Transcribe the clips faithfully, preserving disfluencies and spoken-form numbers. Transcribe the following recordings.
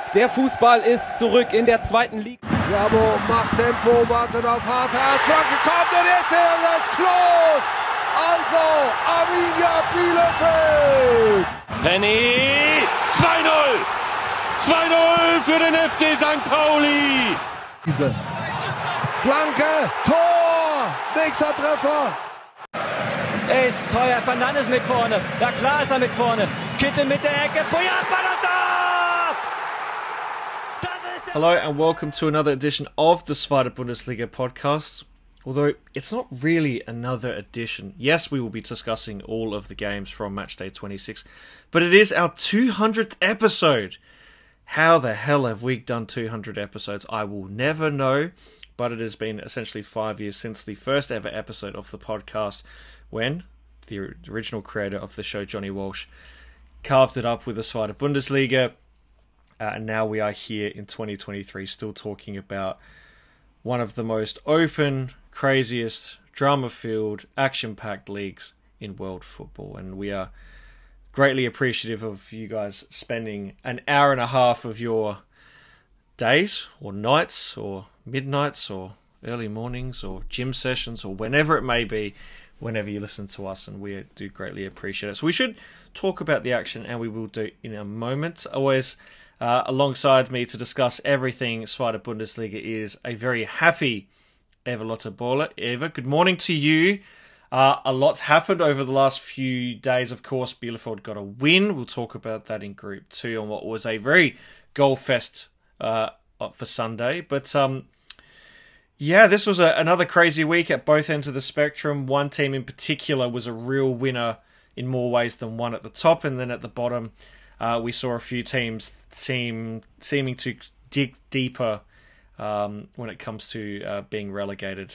Der Fußball ist zurück in der zweiten Liga. Jabo macht Tempo, wartet auf Harthardt, Flanke kommt und jetzt ist es Klos! Also, Arminia Bielefeld! Penny, zwei null! zwei null für den F C Sankt Pauli! Diese Flanke, Tor! Nächster Treffer! Ist Heuer Fernandes mit vorne. Ja klar ist er mit vorne. Kittel mit der Ecke. Puyat, Ballon Hello and welcome to another edition of the Zweite Bundesliga podcast. Although it's not really another edition. Yes, we will be discussing all of the games from matchday twenty-six, but it is our two hundredth episode. How the hell have we done two hundred episodes? I will never know, but it has been essentially five years since the first ever episode of the podcast, when the original creator of the show, Johnny Walsh, carved it up with the Zweite Bundesliga. Uh, and now we are here in twenty twenty-three still talking about one of the most open, craziest, drama-filled, action-packed leagues in world football. And we are greatly appreciative of you guys spending an hour and a half of your days or nights or midnights or early mornings or gym sessions or whenever it may be, whenever you listen to us, and we do greatly appreciate it. So we should talk about the action, and we will do in a moment. Always uh, alongside me to discuss everything Zweite Bundesliga is a very happy Eva Lotte Boller. Eva, good morning to you. Uh, a lot's happened over the last few days. Of course, Bielefeld got a win. We'll talk about that in Group two on what was a very goal fest uh, for Sunday. But um, yeah, this was a, another crazy week at both ends of the spectrum. One team in particular was a real winner in more ways than one at the top. And then at the bottom, uh, we saw a few teams seem seeming to dig deeper um, when it comes to uh, being relegated.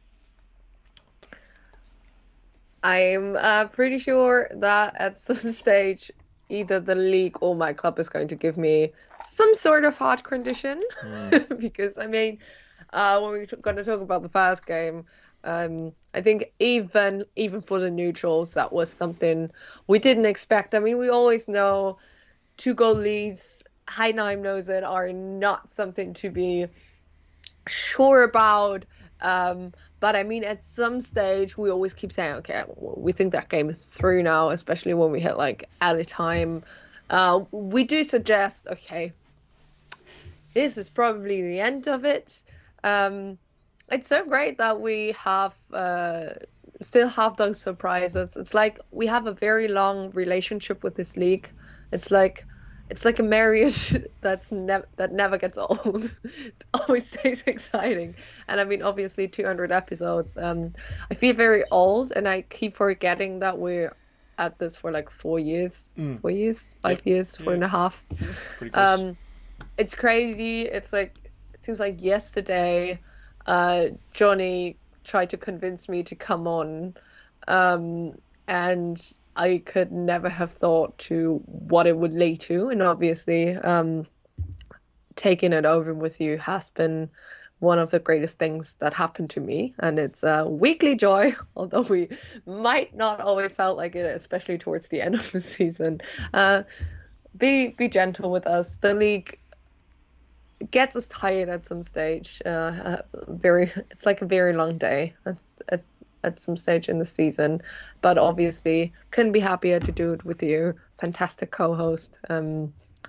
I'm uh, pretty sure that at some stage, either the league or my club is going to give me some sort of heart condition. Mm. Because, I mean, uh, when we're going to talk about the first game, um, I think even even for the neutrals, that was something we didn't expect. I mean, we always know two-goal leads, Heidenheim knows it, are not something to be sure about. Um, but I mean, at some stage, we always keep saying, okay, we think that game is through now, especially when we hit like added time. Uh, we do suggest, okay, this is probably the end of it. Um, it's so great that we have uh, still have those surprises. It's like we have a very long relationship with this league. It's like It's like a marriage that's never that never gets old. It always stays exciting. And I mean, obviously, two hundred episodes. Um, I feel very old, and I keep forgetting that we're at this for like four years, mm. four years, five yep. years, four yeah. and a half. Pretty close. Um, it's crazy. It's like it seems like yesterday, uh, Johnny tried to convince me to come on, um, and I could never have thought to what it would lead to. And obviously, um, taking it over with you has been one of the greatest things that happened to me. And it's a weekly joy, although we might not always felt like it, especially towards the end of the season. Uh, be be gentle with us. The league gets us tired at some stage. Uh, very, It's like a very long day. At, at, at some stage in the season, but obviously couldn't be happier to do it with you. Fantastic co-host. Um,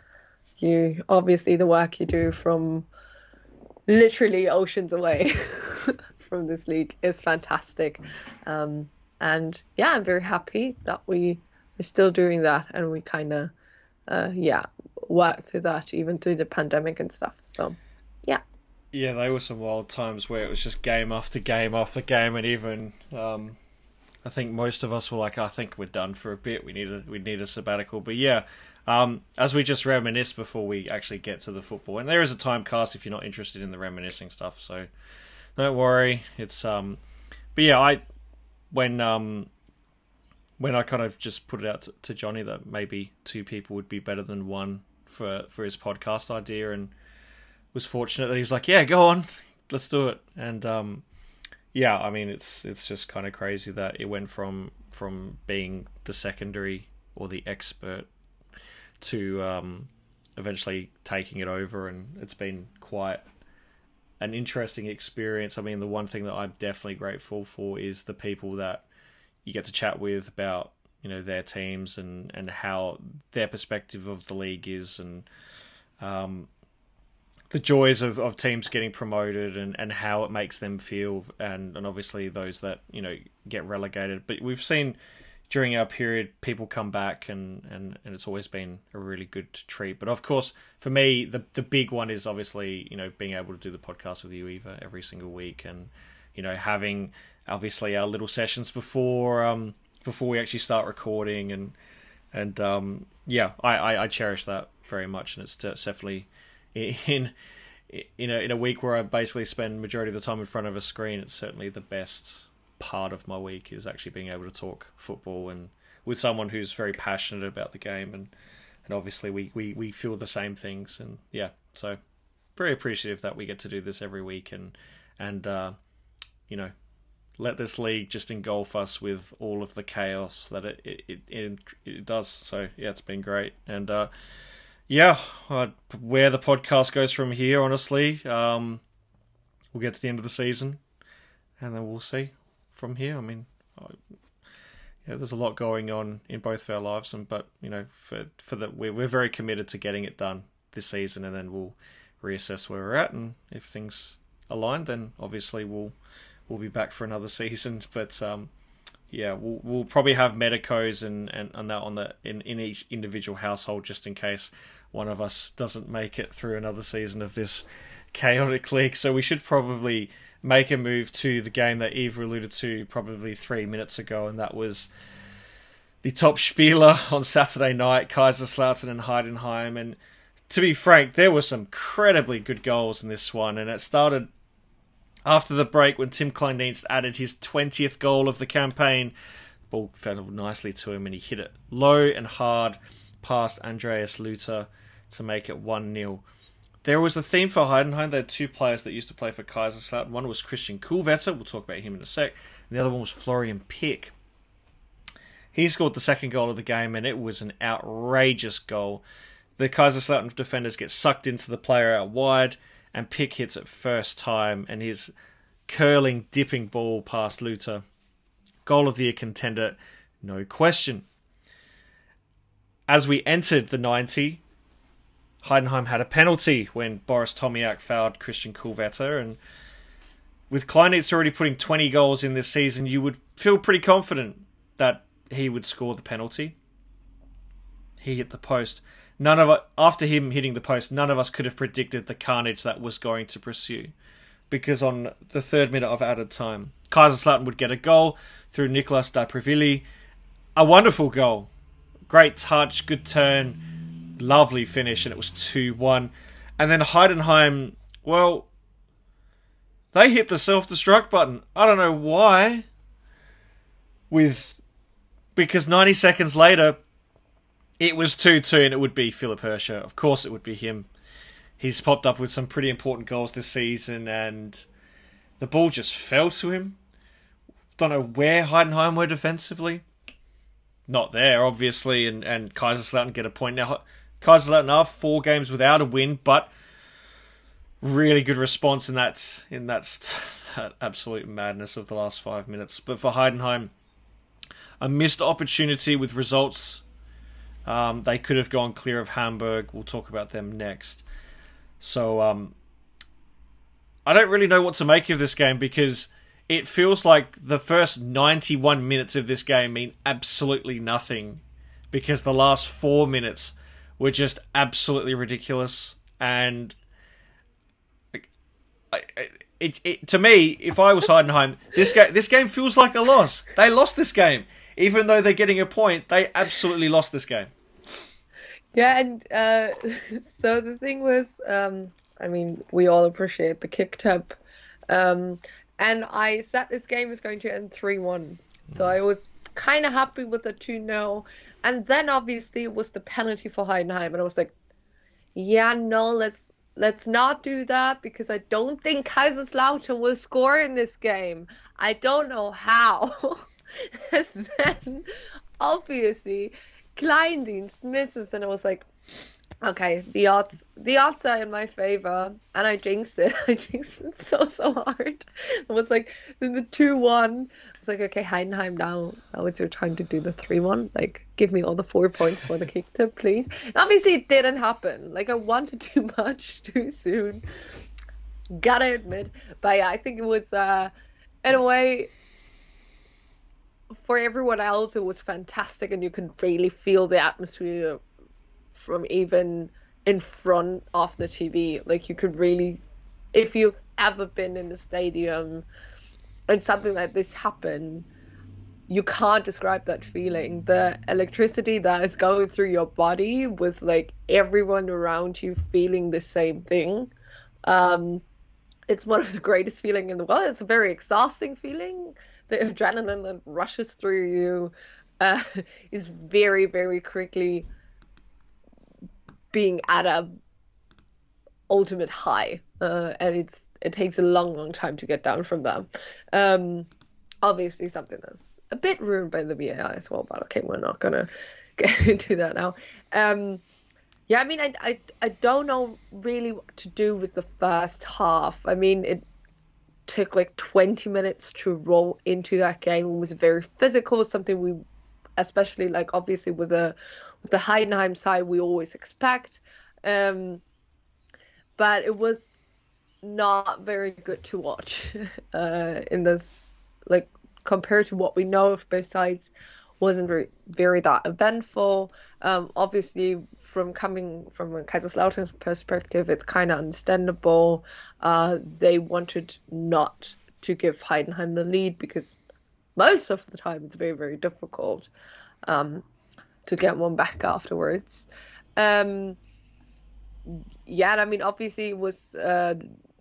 you obviously the work you do from literally oceans away from this league is fantastic. Um, and yeah, I'm very happy that we are still doing that, and we kind of uh, yeah work through that even through the pandemic and stuff. So yeah. Yeah, they were some wild times where it was just game after game after game, and even um, I think most of us were like, I think we're done for a bit. We need a we need a sabbatical. But yeah, um, as we just reminisce before we actually get to the football, and there is a time cast if you're not interested in the reminiscing stuff, so don't worry. It's um, but yeah, I when um when I kind of just put it out to, to Johnny that maybe two people would be better than one for for his podcast idea, and was fortunate that he was like, yeah, go on, let's do it. And um, yeah, I mean, it's it's just kind of crazy that it went from from being the secondary or the expert to um, eventually taking it over, and it's been quite an interesting experience. I mean, the one thing that I'm definitely grateful for is the people that you get to chat with about, you know, their teams and, and how their perspective of the league is, and um, the joys of, of teams getting promoted and, and how it makes them feel, and, and obviously those that, you know, get relegated. But we've seen during our period people come back, and, and, and it's always been a really good treat. But of course, for me, the the big one is obviously, you know, being able to do the podcast with you, Eva, every single week, and, you know, having obviously our little sessions before um before we actually start recording, and and um yeah, I, I, I cherish that very much, and it's definitely in in a in a week where I basically spend majority of the time in front of a screen. It's certainly the best part of my week, is actually being able to talk football and with someone who's very passionate about the game, and and obviously we we, we feel the same things, and yeah, so very appreciative that we get to do this every week, and and uh, you know, let this league just engulf us with all of the chaos that it it, it, it, it does. So yeah, it's been great, and uh, yeah, uh, where the podcast goes from here, honestly, um, we'll get to the end of the season, and then we'll see from here. I mean, I, yeah, there's a lot going on in both of our lives, and but you know, for for the we're we're very committed to getting it done this season, and then we'll reassess where we're at, and if things align, then obviously we'll we'll be back for another season. But um, yeah, we'll we'll probably have medicos and and, and that on the in, in each individual household, just in case one of us doesn't make it through another season of this chaotic league. So we should probably make a move to the game that Eve alluded to probably three minutes ago, and that was the top Spieler on Saturday night, Kaiserslautern and Heidenheim. And to be frank, there were some incredibly good goals in this one, and it started after the break when Tim Kleindienst added his twentieth goal of the campaign. The ball fell nicely to him, and he hit it low and hard past Andreas Luther to make it one nil. There was a theme for Heidenheim. They had two players that used to play for Kaiserslautern. One was Christian Kuhlwetter. We'll talk about him in a sec. And the other one was Florian Pick. He scored the second goal of the game, and it was an outrageous goal. The Kaiserslautern defenders get sucked into the player out wide, and Pick hits it first time, and his curling, dipping ball past Luther. Goal of the year contender, no question. As we entered the ninety, Heidenheim had a penalty when Boris Tomiak fouled Christian Kuhlwetter, and with Kleindienst already putting twenty goals in this season, you would feel pretty confident that he would score the penalty. He hit the post. None of us, after him hitting the post, none of us could have predicted the carnage that was going to pursue, because on the third minute of added time, Kaiserslautern would get a goal through Nicolas Daprivili. A wonderful goal. Great touch, good turn, lovely finish, and it was two one. And then Heidenheim, well, they hit the self-destruct button. I don't know why. With because ninety seconds later, it was two two, and it would be Philipp Hirscher. Of course it would be him. He's popped up with some pretty important goals this season, and the ball just fell to him. Don't know where Heidenheim were defensively. Not there, obviously, and, and Kaiserslautern get a point. Now, Kaiserslautern are four games without a win, but really good response in that in that, that absolute madness of the last five minutes. But for Heidenheim, a missed opportunity with results. Um, they could have gone clear of Hamburg. We'll talk about them next. So, um, I don't really know what to make of this game, because it feels like the first ninety-one minutes of this game mean absolutely nothing, because the last four minutes were just absolutely ridiculous. And I, I, it, it, to me, if I was Heidenheim, this game, this game feels like a loss. They lost this game. Even though they're getting a point, they absolutely lost this game. Yeah, and uh, so the thing was, um, I mean, we all appreciate the kick tap. Um, and I said this game is going to end three one. So I was kind of happy with the two nil. And then obviously it was the penalty for Heidenheim. And I was like, yeah, no, let's let's not do that, because I don't think Kaiserslautern will score in this game. I don't know how. And then, obviously, Kleindienst misses, and I was like, Okay, the odds the odds are in my favor, and I jinxed it. I jinxed it so so hard. It was like in the two one. I was like, okay, Heidenheim, now now it's your time to do the three one. Like, give me all the four points for the kick tip, please. And obviously, it didn't happen. Like, I wanted too much too soon. Gotta admit, but yeah, I think it was uh, in a way. For everyone else, it was fantastic, and you could really feel the atmosphere from even in front of the T V. Like, you could really, if you've ever been in the stadium and something like this happened, you can't describe that feeling. The electricity that is going through your body with like everyone around you feeling the same thing. Um, it's one of the greatest feelings in the world. It's a very exhausting feeling. The adrenaline that rushes through you uh, is very, very quickly being at a ultimate high, uh, and it's it takes a long, long time to get down from them. Um, obviously, something that's a bit ruined by the V A R as well, but okay, we're not gonna get into that now. Um, yeah, I mean, I, I I don't know really what to do with the first half. I mean, it took like twenty minutes to roll into that game. It was very physical, something we, especially like obviously with the with the Heidenheim side, we always expect. Um, but it was not very good to watch uh, in this, like, compared to what we know of both sides. Wasn't very, very that eventful. Um, obviously, from coming from a Kaiserslautern's perspective, it's kind of understandable. Uh, they wanted not to give Heidenheim the lead because most of the time it's very, very difficult um, to get one back afterwards. Um, yeah, I mean, obviously, it was uh,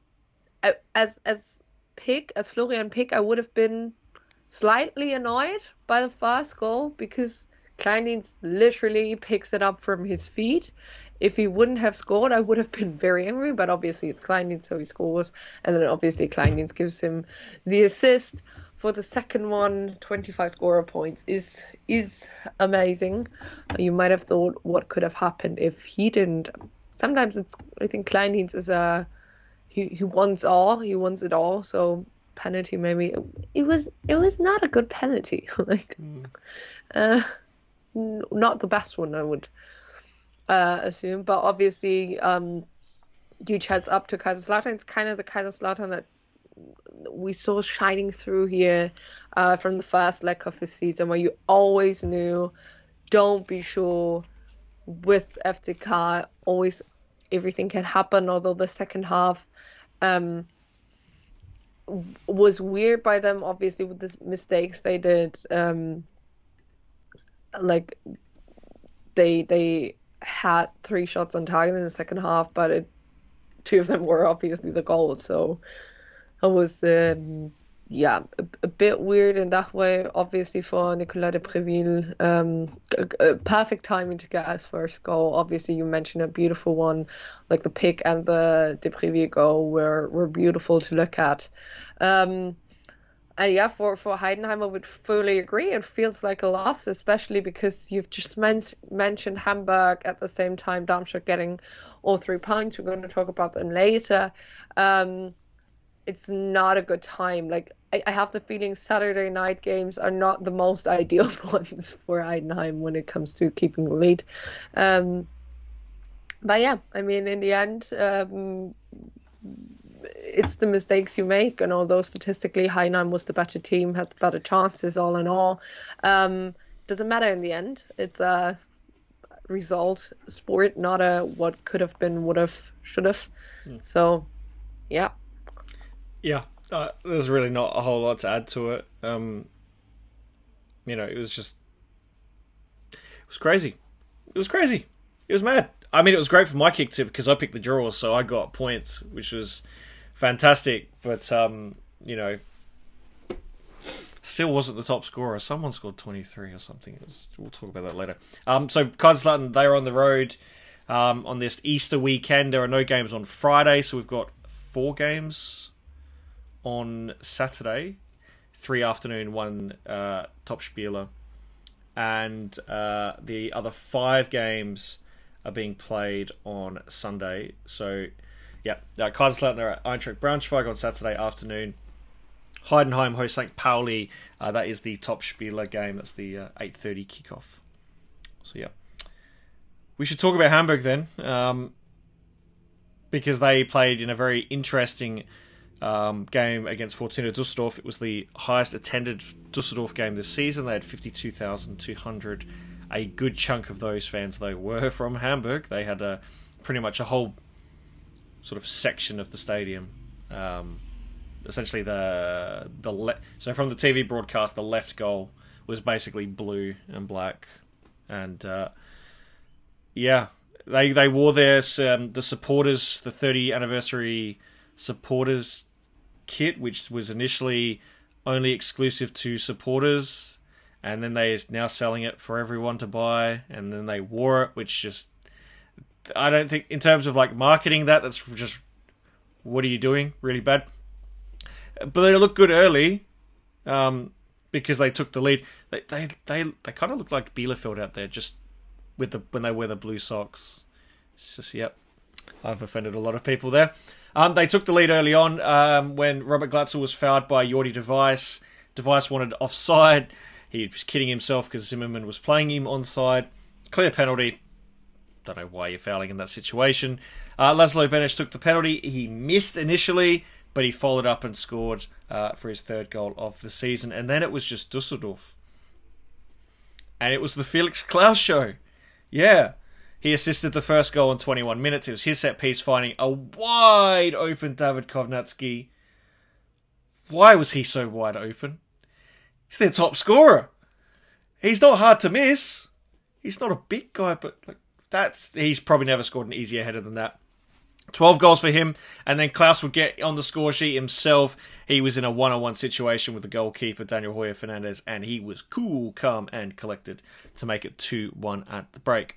as as Pick as Florian Pick, I would have been slightly annoyed by the first goal because Kleindienst literally picks it up from his feet. If he wouldn't have scored, I would have been very angry, but obviously it's Kleindienst, so he scores, and then obviously Kleindienst gives him the assist for the second one. twenty-five scorer points is is amazing. You might have thought what could have happened if he didn't. Sometimes it's, I think Kleindienst is a, he, he wants all, he wants it all, so penalty maybe it was it was not a good penalty. Like mm. uh n- not the best one, I would uh assume, but obviously um huge heads up to Kaiserslautern. It's kind of the Kaiserslautern that we saw shining through here uh from the first leg of the season, where you always knew, don't be sure with F C K, always everything can happen. Although the second half um was weird by them, obviously, with the mistakes they did. Um, like they they had three shots on target in the second half, but it, two of them were obviously the goals. So it was um, yeah a, a bit weird in that way. Obviously for Nicolas de Préville, um, a, a perfect timing to get his first goal. Obviously you mentioned a beautiful one, like the Pick and the de Préville goal were were beautiful to look at. Um, and yeah, for, for Heidenheim, I would fully agree. It feels like a loss, especially because you've just men- mentioned Hamburg, at the same time Darmstadt getting all three points. We're going to talk about them later. Um, it's not a good time. Like, I, I have the feeling Saturday night games are not the most ideal ones for Heidenheim when it comes to keeping the lead. Um, but yeah, I mean, in the end, um, it's the mistakes you make, and although statistically Heidenheim was the better team, had the better chances all in all, um, doesn't matter in the end. It's a result sport, not a what could have been, would have, should have. Mm. So, yeah. Yeah, uh, there's really not a whole lot to add to it. Um, you know, it was just, it was crazy. It was crazy. It was mad. I mean, it was great for my kick tip because I picked the draw, so I got points, which was fantastic. But, um, you know, still wasn't the top scorer. Someone scored twenty-three or something. It was, we'll talk about that later. Um, so, Kaiserslautern, they're on the road um, on this Easter weekend. There are no games on Friday, so we've got four games on Saturday. Three afternoon, one uh, top Spieler. And uh, the other five games are being played on Sunday. So, yeah, uh, Kaiserslautern are at Eintracht Braunschweig on Saturday afternoon. Heidenheim host Sankt Pauli. Uh, that is the top Spieler game. That's the uh, eight thirty kickoff. So, yeah. We should talk about Hamburg then, um, because they played in a very interesting um, game against Fortuna Düsseldorf. It was the highest attended Düsseldorf game this season. They had fifty-two thousand two hundred. A good chunk of those fans, though, were from Hamburg. They had a pretty much a whole sort of section of the stadium. Um, essentially, the the le- so from the T V broadcast, the left goal was basically blue and black, and uh, yeah, they they wore their um, the supporters the thirtieth anniversary supporters kit, which was initially only exclusive to supporters, and then they are now selling it for everyone to buy, and then they wore it, which just, I don't think, in terms of like marketing that, that's just, what are you doing? Really bad. But they looked good early, um, because they took the lead. They they they, they kind of look like Bielefeld out there, just with the when they wear the blue socks. It's just, yep, I've offended a lot of people there. Um, they took the lead early on um, when Robert Glatzel was fouled by Jordi de Vries. De Vries wanted offside. He was kidding himself because Zimmerman was playing him onside. Clear penalty. Don't know why you're fouling in that situation. Uh, Laszlo Benes took the penalty. He missed initially, but he followed up and scored uh, for his third goal of the season. And then it was just Dusseldorf. And it was the Felix Klaus show. Yeah. He assisted the first goal in twenty-one minutes. It was his set piece finding a wide open David Kovnatski. Why was he so wide open? He's their top scorer. He's not hard to miss. He's not a big guy, but like that's he's probably never scored an easier header than that. twelve goals for him, and then Klaus would get on the score sheet himself. He was in a one-on-one situation with the goalkeeper, Daniel Hoyer Fernandez, and he was cool, calm, and collected to make it two one at the break.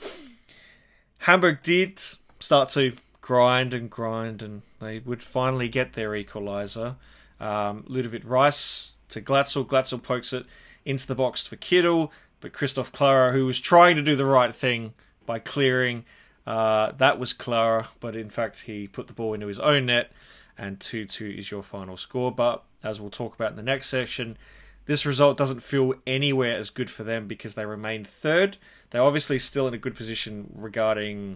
Hamburg did start to grind and grind, and they would finally get their equaliser. Um, Ludovic Reis to Glatzel. Glatzel pokes it into the box for Kittel, but Christoph Clara, who was trying to do the right thing by clearing, uh, that was Clara, but in fact he put the ball into his own net, and two two is your final score. But as we'll talk about in the next section, this result doesn't feel anywhere as good for them because they remain third. They're obviously still in a good position regarding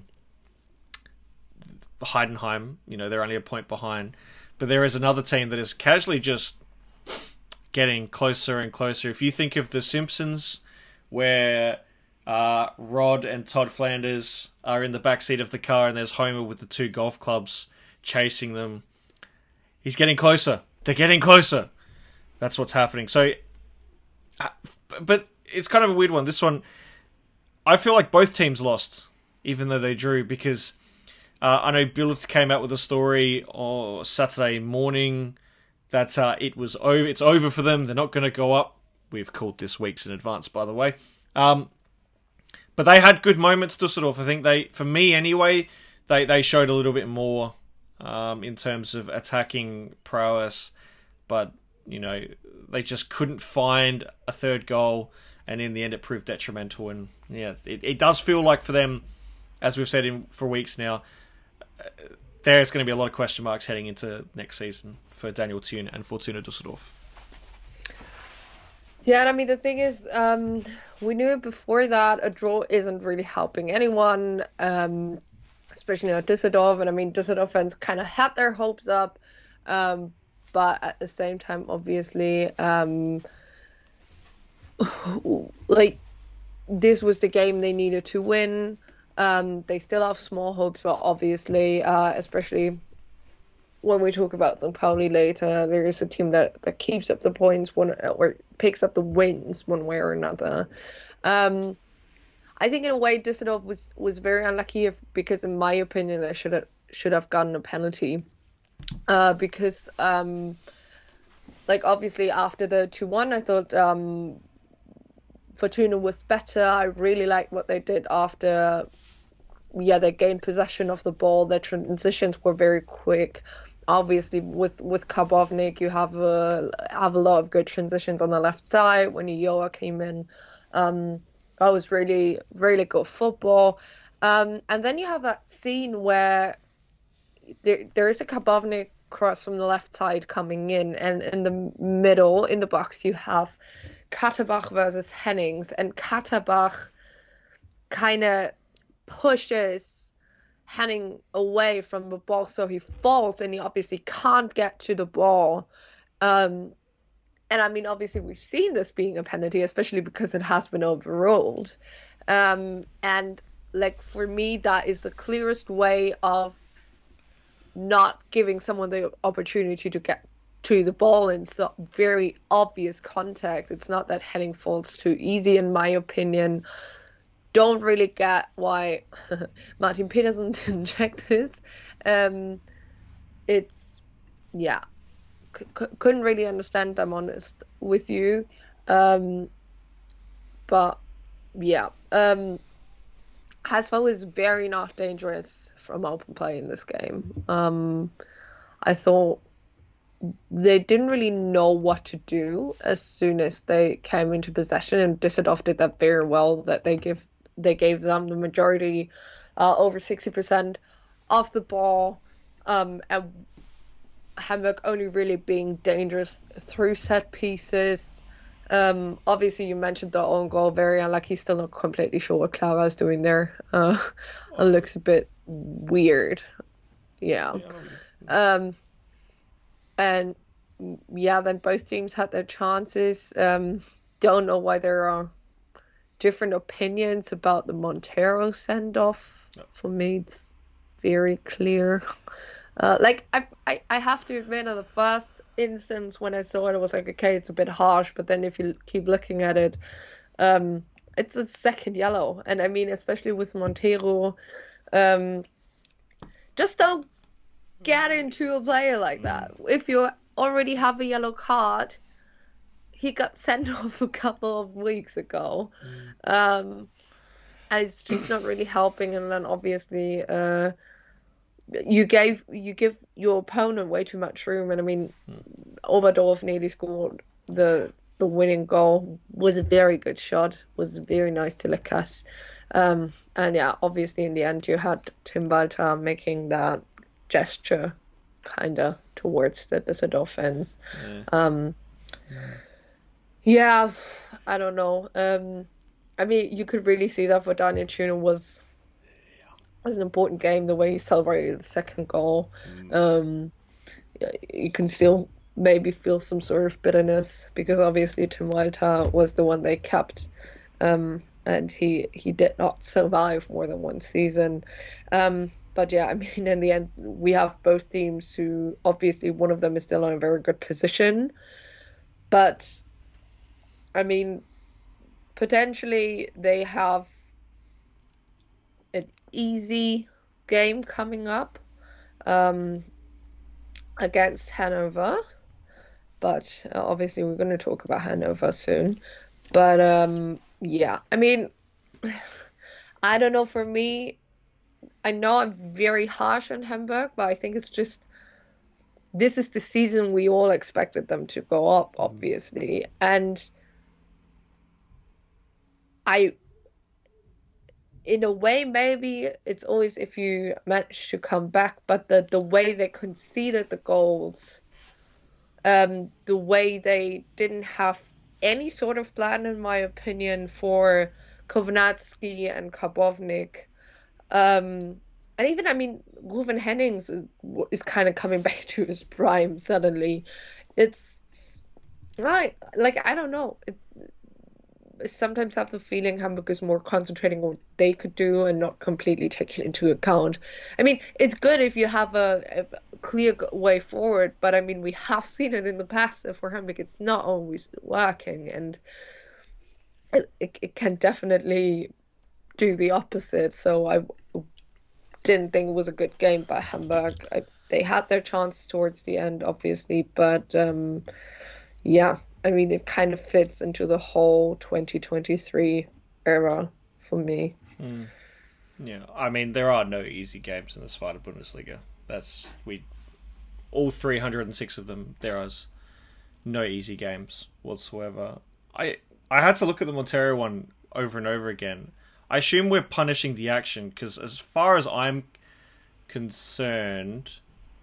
Heidenheim. You know, they're only a point behind. But there is another team that is casually just getting closer and closer. If you think of The Simpsons, where uh, Rod and Todd Flanders are in the backseat of the car and there's Homer with the two golf clubs chasing them. He's getting closer. They're getting closer. That's what's happening. So, but it's kind of a weird one. This one, I feel like both teams lost, even though they drew, because uh, I know Billet came out with a story on Saturday morning that uh, it was over. It's over for them. They're not going to go up. We've called this weeks in advance, by the way. Um, but they had good moments, Dusseldorf. I think they, for me anyway, they, they showed a little bit more um, in terms of attacking prowess, but you know, they just couldn't find a third goal, and in the end it proved detrimental. And yeah, it, it does feel like for them, as we've said in, for weeks now, uh, there's going to be a lot of question marks heading into next season for Daniel Thune and Fortuna Düsseldorf. Yeah, and I mean, the thing is, um, we knew it before that a draw isn't really helping anyone, um, especially not Düsseldorf. And I mean, Düsseldorf fans kind of had their hopes up, um, but at the same time, obviously, um, like, this was the game they needed to win. Um, they still have small hopes, but obviously, uh, especially when we talk about Sankt Pauli later, there is a team that, that keeps up the points one or picks up the wins one way or another. Um, I think in a way Düsseldorf was, was very unlucky if, because in my opinion they should have should have gotten a penalty. Uh, because um, like obviously after the two one I thought um, Fortuna was better. I really liked what they did after yeah they gained possession of the ball. Their transitions were very quick. Obviously, with with Karbovnik, you have a have a lot of good transitions on the left side. When Ulloa came in, um, that was really really good football. Um, and then you have that scene where there there is a Karbovnik cross from the left side coming in, and in the middle, in the box, you have Katterbach versus Hennings, and Katterbach kind of pushes Henning away from the ball, so he falls, and he obviously can't get to the ball. Um, and I mean, obviously, we've seen this being a penalty, especially because it has been overruled. Um, and like for me, that is the clearest way of not giving someone the opportunity to get to the ball in so very obvious contact. It's not that Henning falls too easy, in my opinion. Don't really get why Martin Peterson didn't check this. Um, it's, yeah, C- couldn't really understand, I'm honest with you. Um, but, yeah. Um, Hasvo is very not dangerous from open play in this game. Um, I thought they didn't really know what to do as soon as they came into possession, and Düsseldorf did that very well. That they give they gave them the majority, uh, over sixty percent of the ball, um, and Hamburg only really being dangerous through set pieces. Um, obviously, you mentioned the own goal, very unlucky. Still not completely sure what Clara is doing there. Uh, it looks a bit weird. Yeah. Um, and yeah, then both teams had their chances. Um, don't know why there are different opinions about the Montero send-off. No. For me, it's very clear. Uh, like, I, I, I have to admit, in the first instance when I saw it, I was like, okay, it's a bit harsh. But then if you keep looking at it, um, it's a second yellow. And I mean, especially with Montero, um, just don't get into a player like that. If you already have a yellow card, he got sent off a couple of weeks ago. Mm. Um, and it's just not really helping. And then obviously, uh, you gave you give your opponent way too much room. And I mean, mm. Oberdorf nearly scored the the winning goal. Was a very good shot. Was very nice to look at. Um, and yeah, obviously in the end you had Tim Walter making that gesture kind of towards the Düsseldorf fans. Yeah. Um, yeah. yeah, I don't know. Um, I mean, you could really see that for Daniel Thune was was an important game, the way he celebrated the second goal. Mm. Um, you can still maybe feel some sort of bitterness because obviously Tim Walter was the one they kept, um, and he he did not survive more than one season. Um, but yeah, I mean, in the end, we have both teams who obviously one of them is still in a very good position, but I mean, potentially they have an easy game coming up um, against Hanover, but uh, obviously we're going to talk about Hanover soon. But um, yeah, I mean, I don't know, for me, I know I'm very harsh on Hamburg, but I think it's just, this is the season we all expected them to go up, obviously. And I, in a way, maybe it's always if you manage to come back, but the, the way they conceded the goals, um, the way they didn't have any sort of plan, in my opinion, for Kovnatski and Karbovnik. Um, and even, I mean, Ruven Hennings is, is kind of coming back to his prime suddenly. It's, right, like, I don't know. It, I sometimes have the feeling Hamburg is more concentrating on what they could do and not completely taking into account. I mean, it's good if you have a, a clear way forward, but I mean, we have seen it in the past that for Hamburg it's not always working, and it, it, it can definitely do the opposite. So I didn't think it was a good game by Hamburg. I, they had their chances towards the end, obviously, but um, yeah. I mean, it kind of fits into the whole twenty twenty-three era for me. Mm. Yeah, I mean, there are no easy games in the Zweite Bundesliga. That's we, all three hundred six of them. There are no easy games whatsoever. I I had to look at the Montero one over and over again. I assume we're punishing the action, because as far as I'm concerned,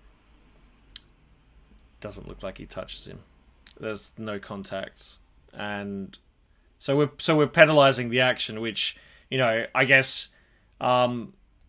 doesn't look like he touches him. There's no contact, and so we're so we're penalising the action, which, you know, I guess, um,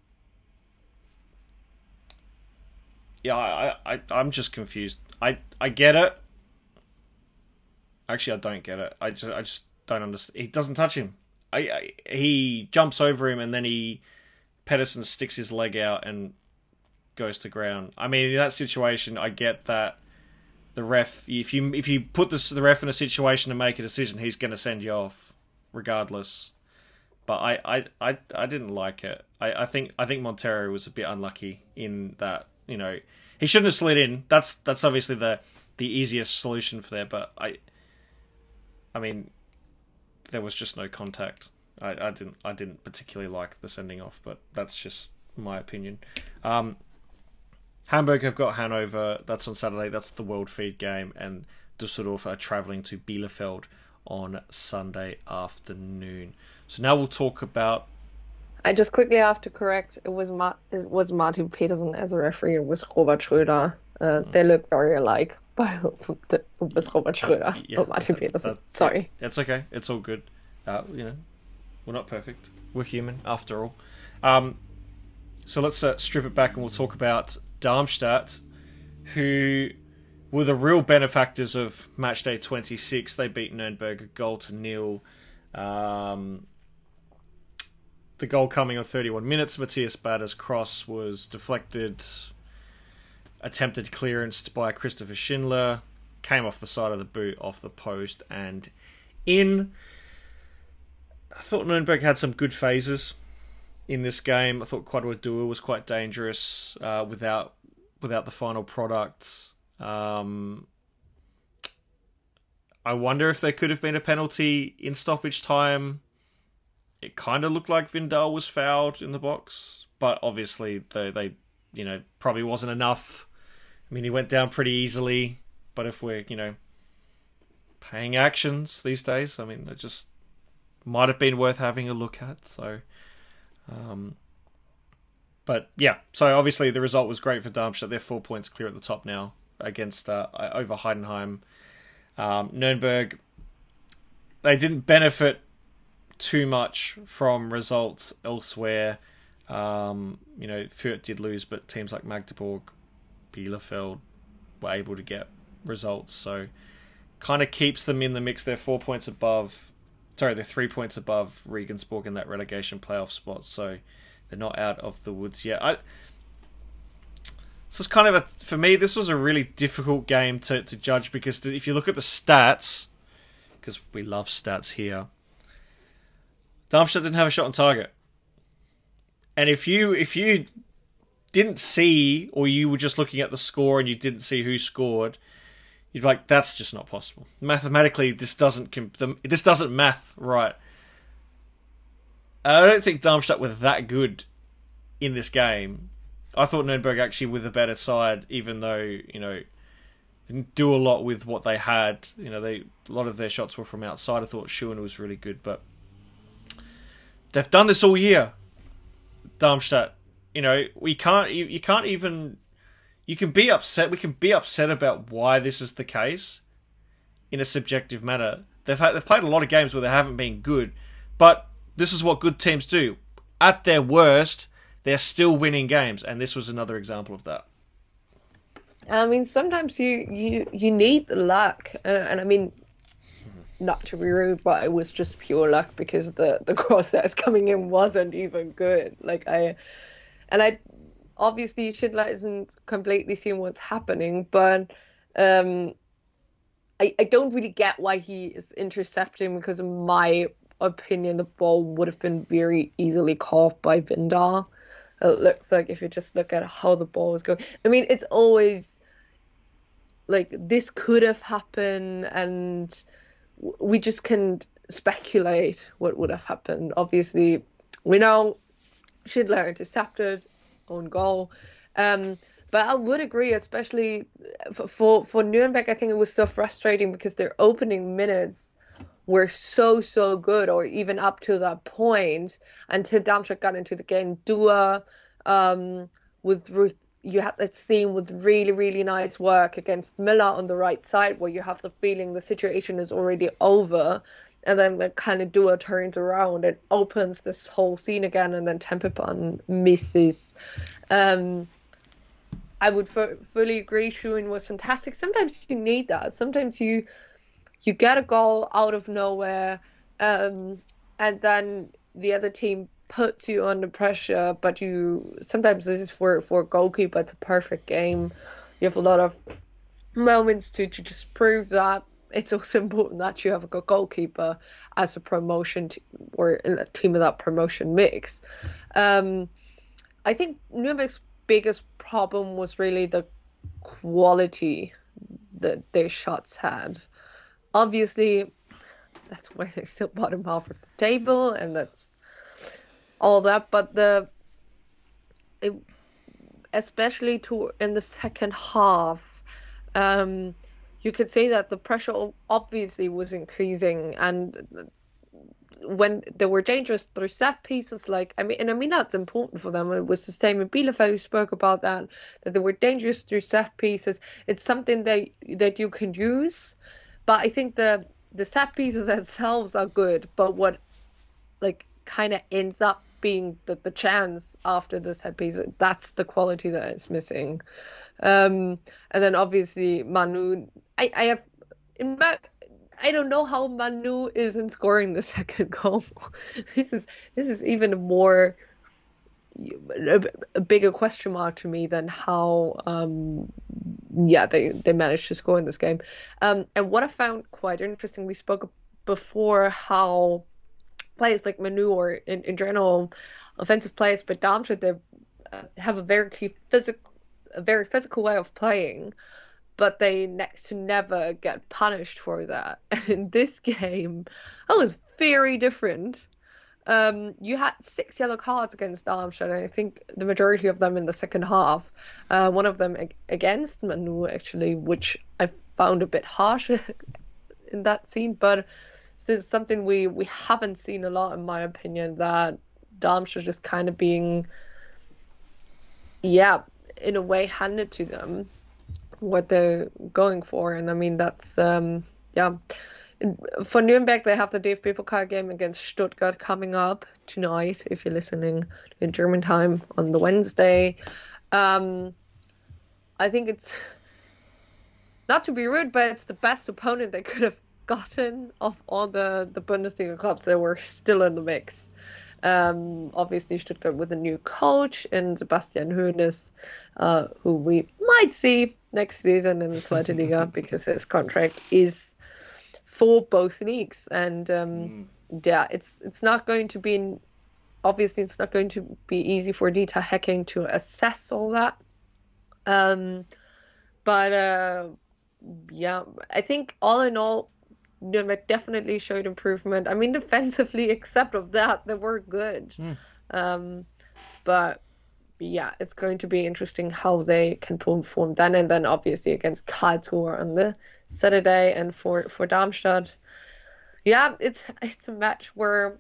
yeah, I, I I'm just confused. I I get it. Actually, I don't get it. I just I just don't understand. He doesn't touch him. I, I he jumps over him, and then he Pedersen sticks his leg out and goes to ground. I mean, in that situation, I get that the ref, if you if you put this, the ref in a situation to make a decision, he's going to send you off regardless. But I, I, I, I didn't like it. I, I think I think Montero was a bit unlucky in that, you know, he shouldn't have slid in. That's that's obviously the the easiest solution for there. But I, I mean, there was just no contact. I, I didn't I didn't particularly like the sending off, but that's just my opinion. Um, Hamburg have got Hanover. That's on Saturday. That's the World Feed game, and Düsseldorf are travelling to Bielefeld on Sunday afternoon. So now we'll talk about. I just quickly have to correct. It was Ma- it was Martin Pedersen as a referee. It was Robert Schröder. Uh, mm. They look very alike, but it was Robert Schröder, yeah, not Martin that, Pedersen. That, Sorry. It's okay. It's all good. Uh, you know, we're not perfect. We're human after all. Um, so let's uh, strip it back, and we'll talk about Darmstadt, who were the real benefactors of matchday twenty-six. They beat Nuremberg a goal to nil. Um, the goal coming on thirty-one minutes. Matthias Bader's cross was deflected. Attempted clearance by Christopher Schindler. Came off the side of the boot, off the post, and in. I thought Nuremberg had some good phases in this game. I thought Quadradua was quite dangerous uh, without without the final product. Um, I wonder if there could have been a penalty in stoppage time. It kind of looked like Vindal was fouled in the box, but obviously they, they, you know, probably wasn't enough. I mean, he went down pretty easily, but if we're, you know, paying actions these days, I mean, it just might have been worth having a look at. So, um, but yeah, so obviously the result was great for Darmstadt. They're four points clear at the top now against uh, over Heidenheim. Um, Nuremberg, they didn't benefit too much from results elsewhere. Um, you know, Fürth did lose, but teams like Magdeburg, Bielefeld were able to get results. So kind of keeps them in the mix. They're four points above, sorry, they're three points above Regensburg in that relegation playoff spot. So they're not out of the woods yet. I, this is kind of a, for me, this was a really difficult game to, to judge, because if you look at the stats, because we love stats here, Darmstadt didn't have a shot on target. And if you if you didn't see, or you were just looking at the score and you didn't see who scored, you'd be like, that's just not possible. Mathematically, this doesn't this doesn't math right. I don't think Darmstadt were that good in this game. I thought Nuremberg actually were the better side, even though, you know, didn't do a lot with what they had. You know, they a lot of their shots were from outside. I thought Schuhen was really good, but they've done this all year. Darmstadt, you know, we can't. You, you can't even. You can be upset. We can be upset about why this is the case, in a subjective manner. They've had, they've played a lot of games where they haven't been good, but this is what good teams do. At their worst, they're still winning games, and this was another example of that. I mean, sometimes you you, you need the luck, uh, and I mean, not to be rude, but it was just pure luck, because the the cross that's coming in wasn't even good. Like I, and I, obviously Schindler isn't completely seeing what's happening, but um, I I don't really get why he is intercepting, because in my opinion, the ball would have been very easily caught by Vindal. It looks like, if you just look at how the ball was going. I mean, it's always like this could have happened, and we just can't speculate what would have happened. Obviously, we know Schindler intercepted, own goal. Um, but I would agree, especially for, for, for Nuremberg, I think it was so frustrating, because their opening minutes were so, so good, or even up to that point, until Darmstadt got into the game. Dua, um, with Ruth, you had that scene with really, really nice work against Miller on the right side, where you have the feeling the situation is already over, and then the kind of Dua turns around and opens this whole scene again, and then Tempepan misses. Um, I would f- fully agree. Schuhen was fantastic. Sometimes you need that. Sometimes you you get a goal out of nowhere, um, and then the other team puts you under pressure. But you sometimes this is for for a goalkeeper. It's a perfect game. You have a lot of moments to, to just prove that. It's also important that you have a good goalkeeper as a promotion t- or a team of that promotion mix. Um, I think Nuremberg's biggest problem was really the quality that their shots had. Obviously, that's why they still bottom half of the table, and that's all that. But the, it, especially to in the second half, um, you could say that the pressure obviously was increasing, and when they were dangerous through set pieces, like I mean, and I mean that's important for them. It was the same in Bielefeld who spoke about that, that they were dangerous through set pieces. It's something that that you can use, but I think the the set pieces themselves are good, but what like kind of ends up being the the chance after the set piece, that's the quality that is missing. Um, and then obviously Manu, I I have in my. I don't know how Manu isn't scoring the second goal. This is this is even a more a, a bigger question mark to me than how um yeah they they managed to score in this game. Um, and what I found quite interesting, we spoke before how players like Manu or in, in general offensive players, but Darmstadt, they uh, have a very physical a very physical way of playing, but they next to never get punished for that. And in this game, that was very different. Um, you had six yellow cards against Darmstadt, and I think the majority of them in the second half. Uh, one of them ag- against Manu, actually, which I found a bit harsh in that scene. But this is something we, we haven't seen a lot, in my opinion, that Darmstadt just kind of being, yeah, in a way handed to them what they're going for. And I mean that's um yeah for Nuremberg, they have the D F B Pokal game against Stuttgart coming up tonight, if you're listening in German time, on the Wednesday. um I think it's, not to be rude, but it's the best opponent they could have gotten of all the the Bundesliga clubs that were still in the mix. Um, obviously Stuttgart with a new coach and Sebastian Hoeneß, uh, who we might see next season in the Zweite Liga because his contract is for both leagues. And um, mm. yeah, it's it's not going to be, obviously it's not going to be easy for Dieter Hecking to assess all that. Um, but uh, yeah, I think all in all, Nuremberg definitely showed improvement. I mean, defensively, except of that, they were good. Mm. Um, but yeah, it's going to be interesting how they can perform then, and then obviously against Karlsruhe on the Saturday. And for for Darmstadt, yeah, it's it's a match where,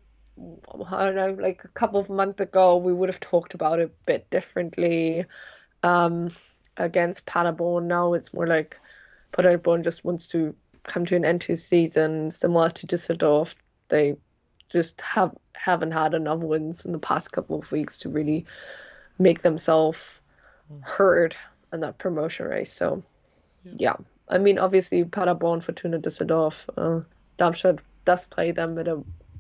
I don't know, like a couple of months ago we would have talked about it a bit differently. Um, against Paderborn, now it's more like Paderborn just wants to come to an end to season, similar to Düsseldorf. They just have haven't had enough wins in the past couple of weeks to really make themselves heard in that promotion race. So yeah, yeah. I mean, obviously Paderborn, Fortuna Düsseldorf, uh, Darmstadt does play them at a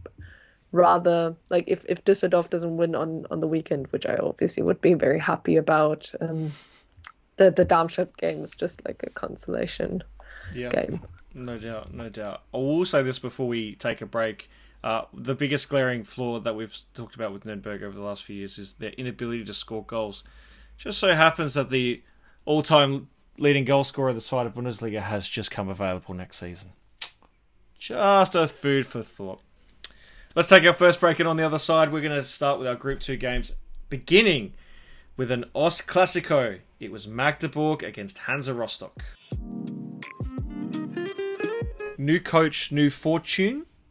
rather, like, if, if Düsseldorf doesn't win on, on the weekend, which I obviously would be very happy about, um, the, the Darmstadt game is just like a consolation yeah. game. No doubt, no doubt. I will say this before we take a break. Uh, the biggest glaring flaw that we've talked about with Nuremberg over the last few years is their inability to score goals. Just so happens that the all-time leading goal scorer of the Zweite Bundesliga has just come available next season. Just a food for thought. Let's take our first break, and on the other side, we're going to start with our Group two games, beginning with an Ostklassiko. It was Magdeburg against Hansa Rostock. New coach, new fortune.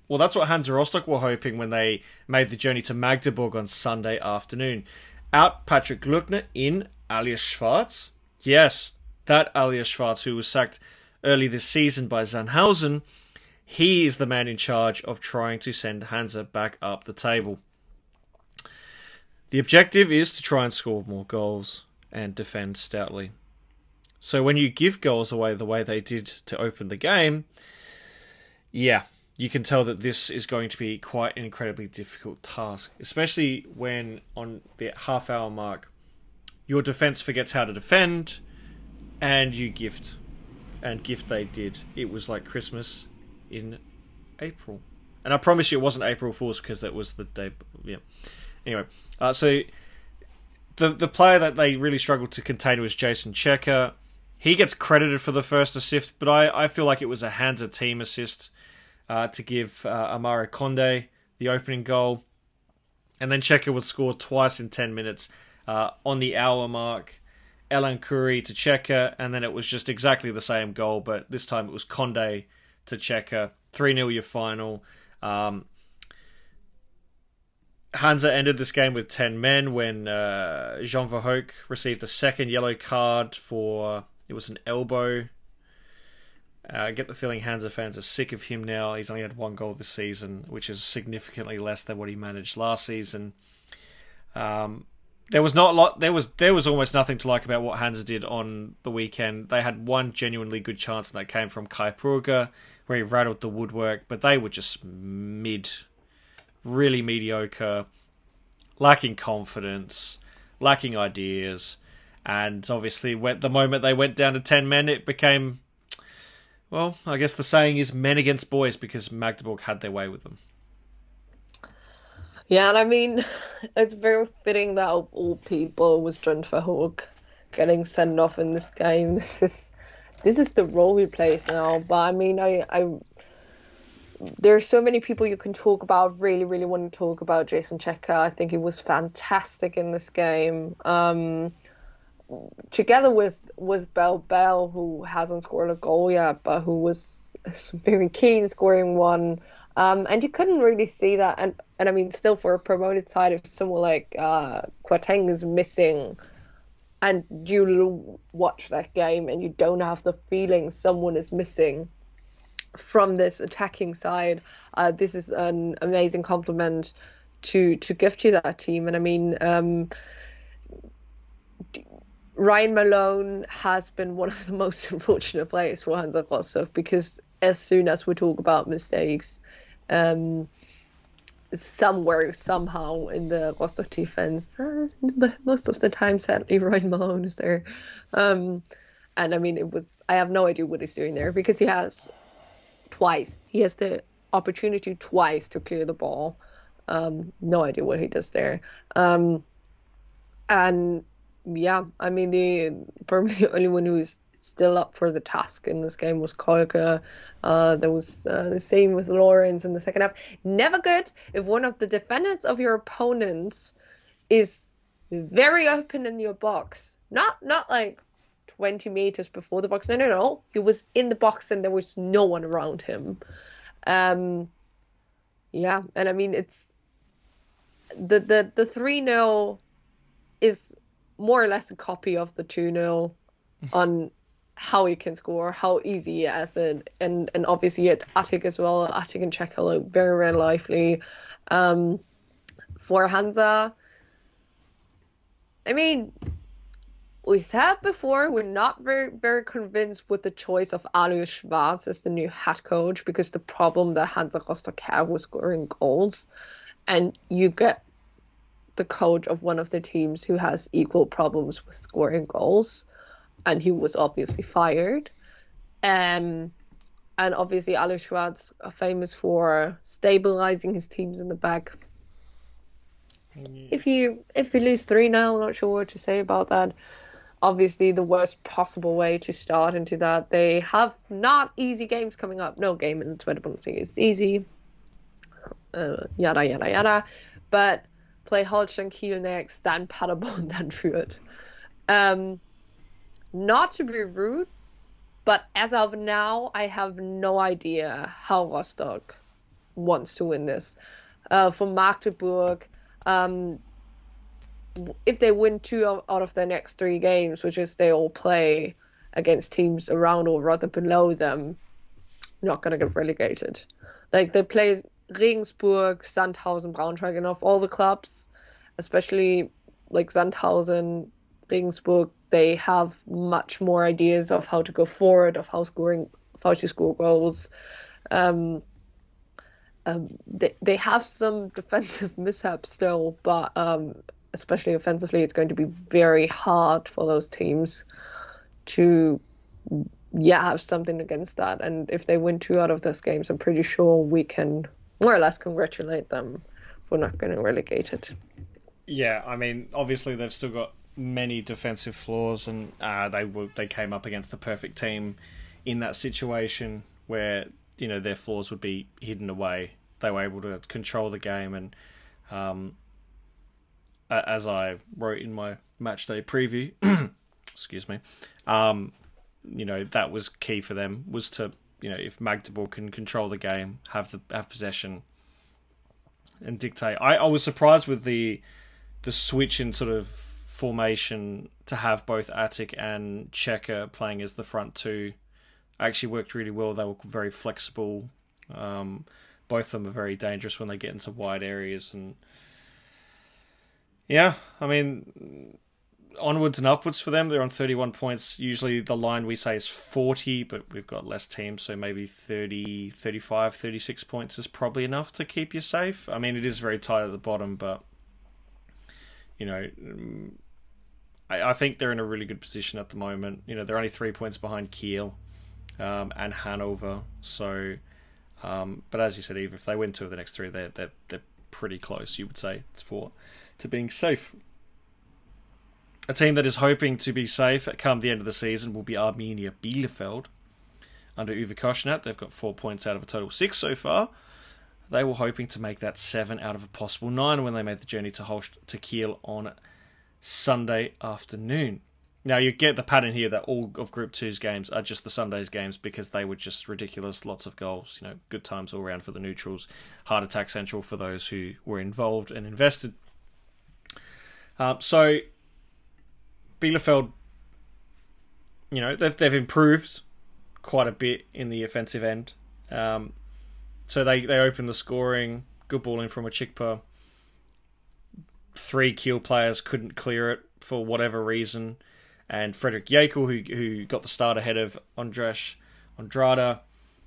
Well, that's what Hansa Rostock were hoping when they made the journey to Magdeburg on Sunday afternoon. Out Patrick Gluckner, in Alias Schwarz. Yes, that Alias Schwarz who was sacked early this season by Sandhausen. He is the man in charge of trying to send Hansa back up the table. The objective is to try and score more goals and defend stoutly. So when you give goals away the way they did to open the game, yeah, you can tell that this is going to be quite an incredibly difficult task, especially when on the half hour mark, your defense forgets how to defend and you gift. And gift they did. It was like Christmas in April. And I promise you it wasn't April Fool's because that was the day. Yeah. Anyway, uh, so the the player that they really struggled to contain was Jason Checker. He gets credited for the first assist, but I, I feel like it was a Hansa team assist uh, to give uh, Amara Conde the opening goal. And then Checker would score twice in ten minutes uh, on the hour mark. Elan Curry to Checker, and then it was just exactly the same goal, but this time it was Conde to Checker. three nil your final. Um, Hansa ended this game with ten men when uh, Jean Verhoek received a second yellow card for, it was an elbow. Uh, I get the feeling Hansa fans are sick of him now. He's only had one goal this season, which is significantly less than what he managed last season. Um, there was not a lot. There was there was almost nothing to like about what Hansa did on the weekend. They had one genuinely good chance, and that came from Kai Pruger, where he rattled the woodwork. But they were just mid, really mediocre, lacking confidence, lacking ideas, and obviously, when, the moment they went down to ten men, it became, well, I guess the saying is men against boys, because Magdeburg had their way with them. Yeah, and I mean, it's very fitting that of all people it was John Verhoek getting sent off in this game. This is this is the role he plays now. But I mean, I, I there's so many people you can talk about. Really, really want to talk about Jason Checker. I think he was fantastic in this game. Um, together with with Bell Bell, who hasn't scored a goal yet, but who was very keen scoring one. Um, and you couldn't really see that. And, and I mean, still for a promoted side, if someone like uh, Kwarteng is missing and you watch that game and you don't have the feeling someone is missing from this attacking side, uh, this is an amazing compliment to, to give to that team. And I mean, um, Ryan Malone has been one of the most unfortunate players for Hansa Rostock, because as soon as we talk about mistakes, um, somewhere, somehow in the Rostock defense, uh, most of the time, sadly, Ryan Malone is there. Um, and I mean, it was, I have no idea what he's doing there, because he has twice, he has the opportunity twice to clear the ball. Um, no idea what he does there. Um, and yeah, I mean, the probably the only one who's still up for the task in this game was Kolke. Uh, there was uh, the same with Lawrence in the second half. Never good if one of the defenders of your opponents is very open in your box. Not not like twenty meters before the box. No, no, no. He was in the box and there was no one around him. Um, yeah, and I mean, it's the the the three nil is more or less a copy of the two nil on how he can score, how easy he has it, and and obviously at Attic as well. Attic and Checker look very, very lively. Um, for Hansa, I mean, we said before, we're not very, very convinced with the choice of Alois Schwarz as the new head coach, because the problem that Hansa Rostock have was scoring goals, and you get the coach of one of the teams who has equal problems with scoring goals. And he was obviously fired. Um, and obviously Alois Schwarz are famous for stabilizing his teams in the back. Yeah. If you if you lose three nil, I'm not sure what to say about that. Obviously the worst possible way to start into that. They have not easy games coming up. No game in the Zweite Bundesliga is easy. Uh, yada, yada, yada. But play Holstein Kiel next, then Paderborn, then Fürth. Um... Not to be rude, but as of now, I have no idea how Rostock wants to win this. Uh, for Magdeburg, um, if they win two out of their next three games, which is they all play against teams around or rather below them, not going to get relegated. Like, they play Regensburg, Sandhausen, Braunschweig, and of all the clubs, especially like Sandhausen, Regensburg, they have much more ideas of how to go forward, of how scoring, of how to score goals. Um, um, they they have some defensive mishaps still, but um, especially offensively, it's going to be very hard for those teams to yeah have something against that. And if they win two out of those games, I'm pretty sure we can more or less congratulate them for not getting relegated. Yeah, I mean, obviously they've still got many defensive flaws, and uh, they were, they came up against the perfect team in that situation where, you know, their flaws would be hidden away. They were able to control the game, and um, as I wrote in my match day preview, excuse me, um, you know, that was key for them, was to, you know, if Magdeburg can control the game, have the have possession, and dictate. I, I was surprised with the the switch in sort of formation to have both Attic and Checker playing as the front two. Actually worked really well. They were very flexible. Um, both of them are very dangerous when they get into wide areas. And yeah, I mean, onwards and upwards for them. They're on thirty-one points. Usually the line we say is forty, but we've got less teams, so maybe thirty, thirty-five, thirty-six points is probably enough to keep you safe. I mean, it is very tight at the bottom, but you know, I, I think they're in a really good position at the moment. You know, they're only three points behind Kiel um, and Hanover. So, um, but as you said, Eve, if they win two of the next three, they're they're they're pretty close. You would say for to being safe. A team that is hoping to be safe come the end of the season will be Arminia Bielefeld under Uwe Koschnat. They've got four points out of a total six so far. They were hoping to make that seven out of a possible nine when they made the journey to Holst to Kiel on Sunday afternoon. Now, you get the pattern here that all of Group two's games are just the Sunday's games because they were just ridiculous. Lots of goals, you know, good times all around for the neutrals. Heart attack central for those who were involved and invested. Um, so, Bielefeld, you know, they've, they've improved quite a bit in the offensive end. Um, So they, they open the scoring, good balling from a Chikpa. Three Kiel players couldn't clear it for whatever reason. And Frederick Jekyll, who who got the start ahead of Andras Andrada,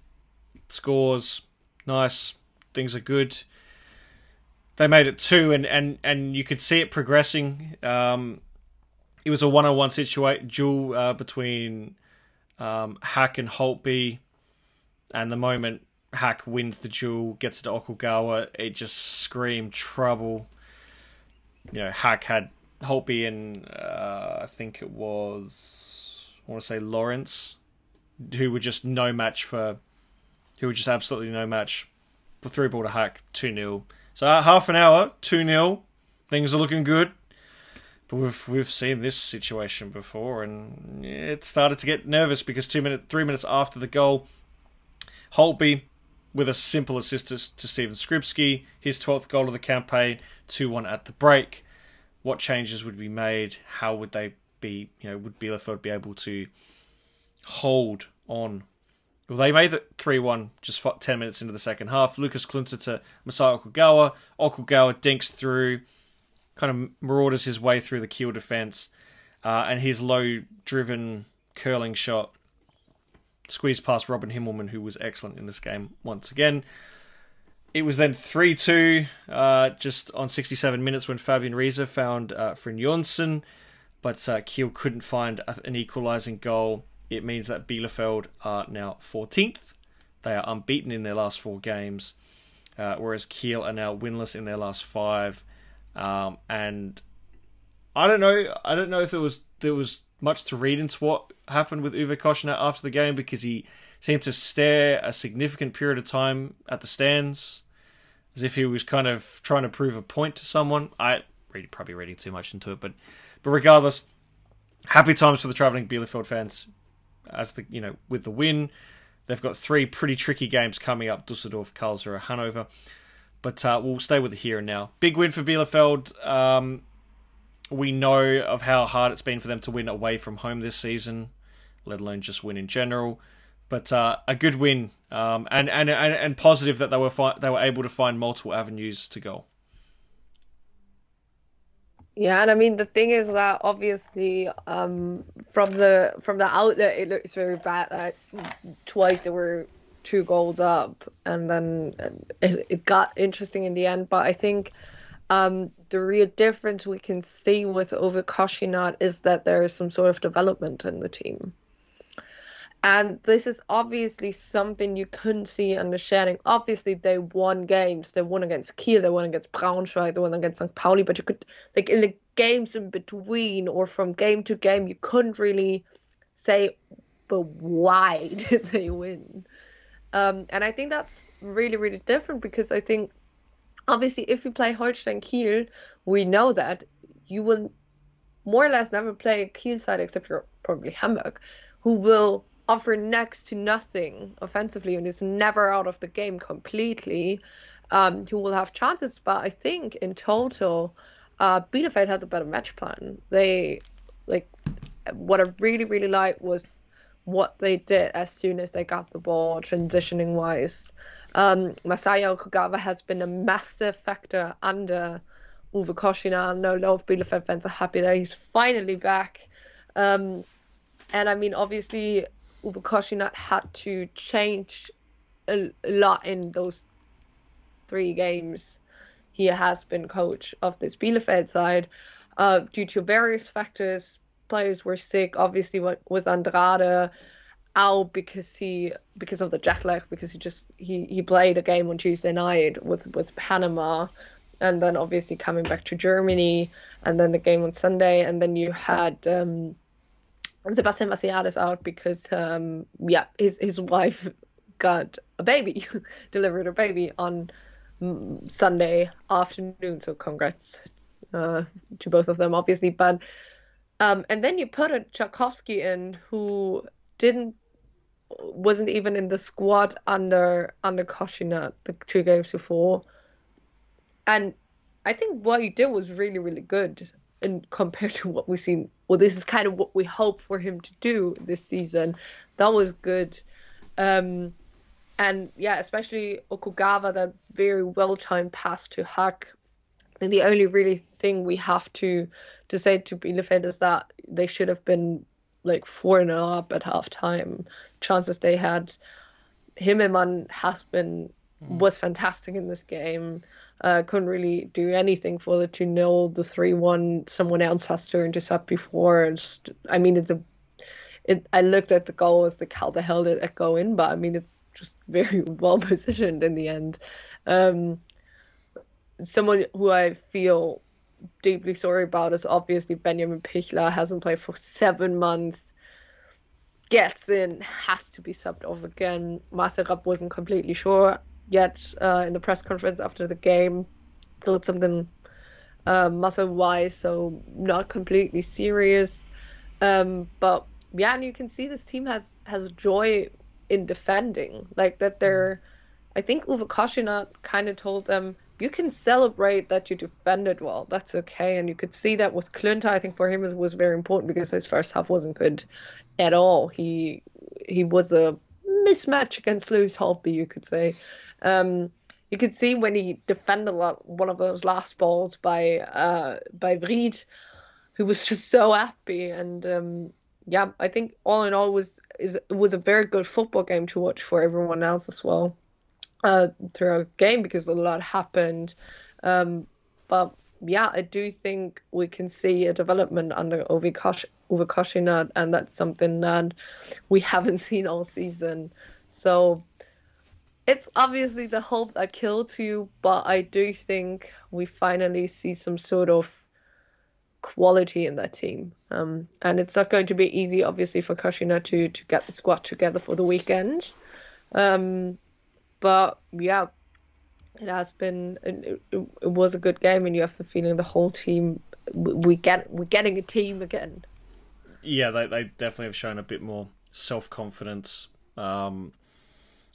scores. Nice. Things are good. They made it two, and, and, and you could see it progressing. Um, it was a one-on-one situation, duel uh, between um, Hack and Holtby. And the moment Hack wins the duel, gets it to Okugawa, it just screamed trouble. You know, Hack had Holtby and uh, I think it was, I want to say Lawrence, who were just no match for, who were just absolutely no match. For three ball to Hack, two nil. So uh, half an hour, two nil. Things are looking good. But we've we've seen this situation before, and it started to get nervous because two minutes, three minutes after the goal, Holtby, with a simple assist to, to Steven Skripski, his twelfth goal of the campaign, two one at the break. What changes would be made? How would they be, you know, would Bielefeld be able to hold on? Well, they made it three one just ten minutes into the second half. Lucas Klunter to Masai Okugawa. Okugawa dinks through, kind of marauders his way through the Kiel defence, uh, and his low-driven curling shot squeezed past Robin Himmelman, who was excellent in this game once again. It was then three two, uh, just on sixty-seven minutes when Fabian Riese found uh, Frin Jonsson, but uh, Kiel couldn't find an equalising goal. It means that Bielefeld are now fourteenth. They are unbeaten in their last four games, uh, whereas Kiel are now winless in their last five. Um, and I don't know. I don't know if there was there was much to read into what happened with Uwe Koschnat after the game, because he seemed to stare a significant period of time at the stands, as if he was kind of trying to prove a point to someone. I really probably reading too much into it, but but regardless, happy times for the travelling Bielefeld fans, as the you know with the win. They've got three pretty tricky games coming up: Dusseldorf, Karlsruhe, Hanover. But uh, we'll stay with the here and now. Big win for Bielefeld. Um, we know of how hard it's been for them to win away from home this season, let alone just win in general. But uh, a good win, um, and, and and and positive that they were fi- they were able to find multiple avenues to goal. Yeah, and I mean the thing is that obviously um, from the from the outlet it looks very bad that twice there were two goals up, and then it, it got interesting in the end. But I think um, the real difference we can see with Ove Koshinat is that there is some sort of development in the team. And this is obviously something you couldn't see under Schering. Obviously, they won games. They won against Kiel, they won against Braunschweig, they won against Sankt Pauli. But you could, like, in the games in between or from game to game, you couldn't really say, but why did they win? Um, and I think that's really, really different because I think, obviously, if you play Holstein Kiel, we know that you will more or less never play a Kiel side except for probably Hamburg, who will offer next to nothing offensively and is never out of the game completely, um, who will have chances. But I think in total, uh, Bielefeld had the better match plan. They, like, what I really, really liked was what they did as soon as they got the ball, transitioning wise. Um, Masaya Okugawa has been a massive factor under Ove Koshinat. I know a lot of Bielefeld fans are happy that he's finally back. Um, and I mean, obviously, Ove Koshinat had to change a, a lot in those three games. He has been coach of this Bielefeld side uh, due to various factors. Players were sick, obviously with Andrade out because he because of the jet lag, because he just he, he played a game on Tuesday night with, with Panama, and then obviously coming back to Germany, and then the game on Sunday, and then you had um, Sebastian Vassiades out because um, yeah his his wife got a baby, delivered a baby on Sunday afternoon. So congrats uh, to both of them, obviously, but. Um, and then you put a Tchaikovsky in who didn't, wasn't even in the squad under under Koshinat the two games before, and I think what he did was really, really good, in compared to what we've seen. Well, this is kind of what we hope for him to do this season. That was good, um, and yeah, especially Okugawa, that very well timed pass to Hack. And the only really thing we have to to say to Bielefeld is that they should have been like four nil up at half time. Chances they had. Himmelmann has been mm. was fantastic in this game. Uh, couldn't really do anything for the two nil. The three one, someone else has to intercept before. It's, I mean, it's a. It, I looked at the goal as like, how the hell did it go in? But I mean, it's just very well positioned in the end. Um, Someone who I feel deeply sorry about is obviously Benjamin Pichler. Hasn't played for seven months. Gets in, has to be subbed off again. Maserab wasn't completely sure yet uh, in the press conference after the game. Thought something uh, muscle-wise, so not completely serious. Um, but yeah, and you can see this team has, has joy in defending. Like that they're, I think Ove Koshinat kind of told them, you can celebrate that you defended well. That's okay. And you could see that with Klünter. I think for him it was very important because his first half wasn't good at all. He he was a mismatch against Lewis Holtby, you could say. Um, you could see when he defended one of those last balls by uh, by Vried, who was just so happy. And um, yeah, I think all in all it was is it was a very good football game to watch for everyone else as well. Uh, throughout the game because a lot happened, um, but yeah, I do think we can see a development under Ove Kosh- Ove Koshinat, and that's something that we haven't seen all season. So it's obviously the hope that kills you, but I do think we finally see some sort of quality in that team, um, and it's not going to be easy, obviously, for Koshinat to to get the squad together for the weekend. Um, But yeah, it has been. It, it, it was a good game, and you have the feeling the whole team. We get we're getting a team again. Yeah, they they definitely have shown a bit more self confidence. Um,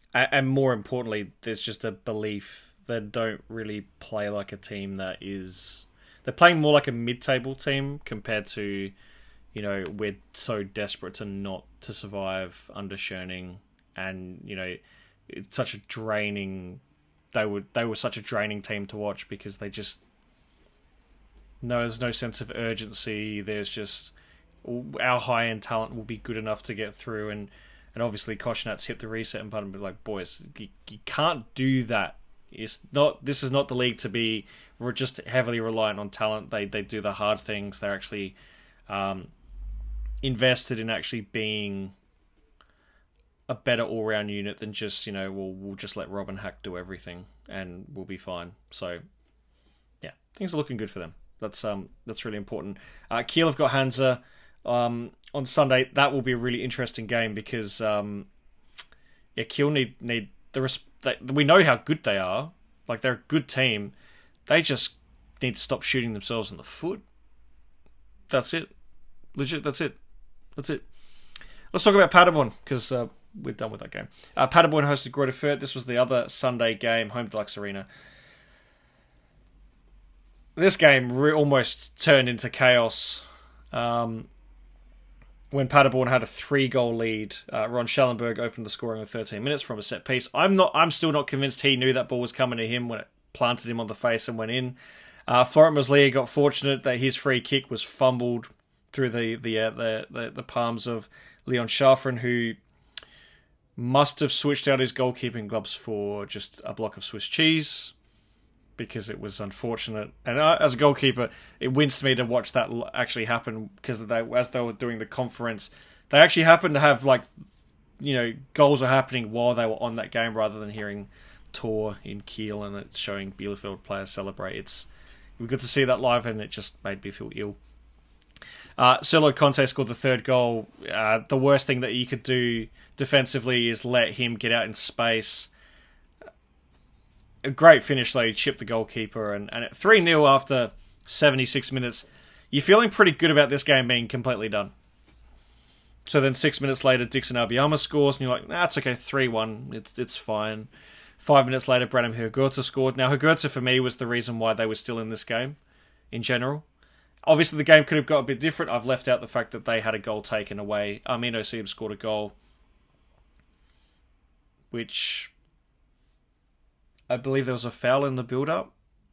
and, and more importantly, there's just a belief they don't really play like a team that is... They're playing more like a mid-table team compared to, you know, we're so desperate to not to survive under Schoening, and, you know, it's such a draining... They were, they were such a draining team to watch because they just... No, there's no sense of urgency. There's just... Our high-end talent will be good enough to get through, and, and obviously Koshinat's hit the reset button, but like, boys, you, you can't do that. It's not. This is not the league to be we're just heavily reliant on talent. They they do the hard things. They're actually um, invested in actually being a better all-round unit than just, you know, we'll we'll just let Robin Hack do everything and we'll be fine. So yeah, things are looking good for them. That's um that's really important. Uh, Kiel have got Hansa um, on Sunday. That will be a really interesting game because um, yeah, Kiel need need the res- they, we know how good they are. Like, they're a good team. They just need to stop shooting themselves in the foot. That's it. Legit. That's it. That's it. Let's talk about Paderborn because uh, we're done with that game. Uh, Paderborn hosted Greuther Fürth. This was the other Sunday game, home Deluxe Arena. This game re- almost turned into chaos um, when Paderborn had a three-goal lead. Uh, Ron Schellenberg opened the scoring with thirteen minutes from a set piece. I'm not. I'm still not convinced he knew that ball was coming to him when it planted him on the face and went in. Uh, Florent Meslier got fortunate that his free kick was fumbled through the the uh, the, the the palms of Leon Schafren, who must have switched out his goalkeeping gloves for just a block of Swiss cheese, because it was unfortunate. And I, as a goalkeeper, it winced me to watch that actually happen, because they, as they were doing the conference, they actually happened to have, like, you know, goals are happening while they were on that game, rather than hearing Tor in Kiel and it's showing Bielefeld players celebrate. It's we got to see that live, and it just made me feel ill. Uh, Solo Conte scored the third goal. Uh, the worst thing that you could do defensively is let him get out in space. A great finish, though. He chipped the goalkeeper, and, and at three nil after seventy-six minutes, you're feeling pretty good about this game being completely done. So then six minutes later, Dixon Abiyama scores, and you're like, nah, it's okay, three one, it's, it's fine. Five minutes later, Branham Hurgurta scored. Now, Hurgurta, for me, was the reason why they were still in this game, in general. Obviously, the game could have got a bit different. I've left out the fact that they had a goal taken away. Armin Osib scored a goal, which I believe there was a foul in the build-up.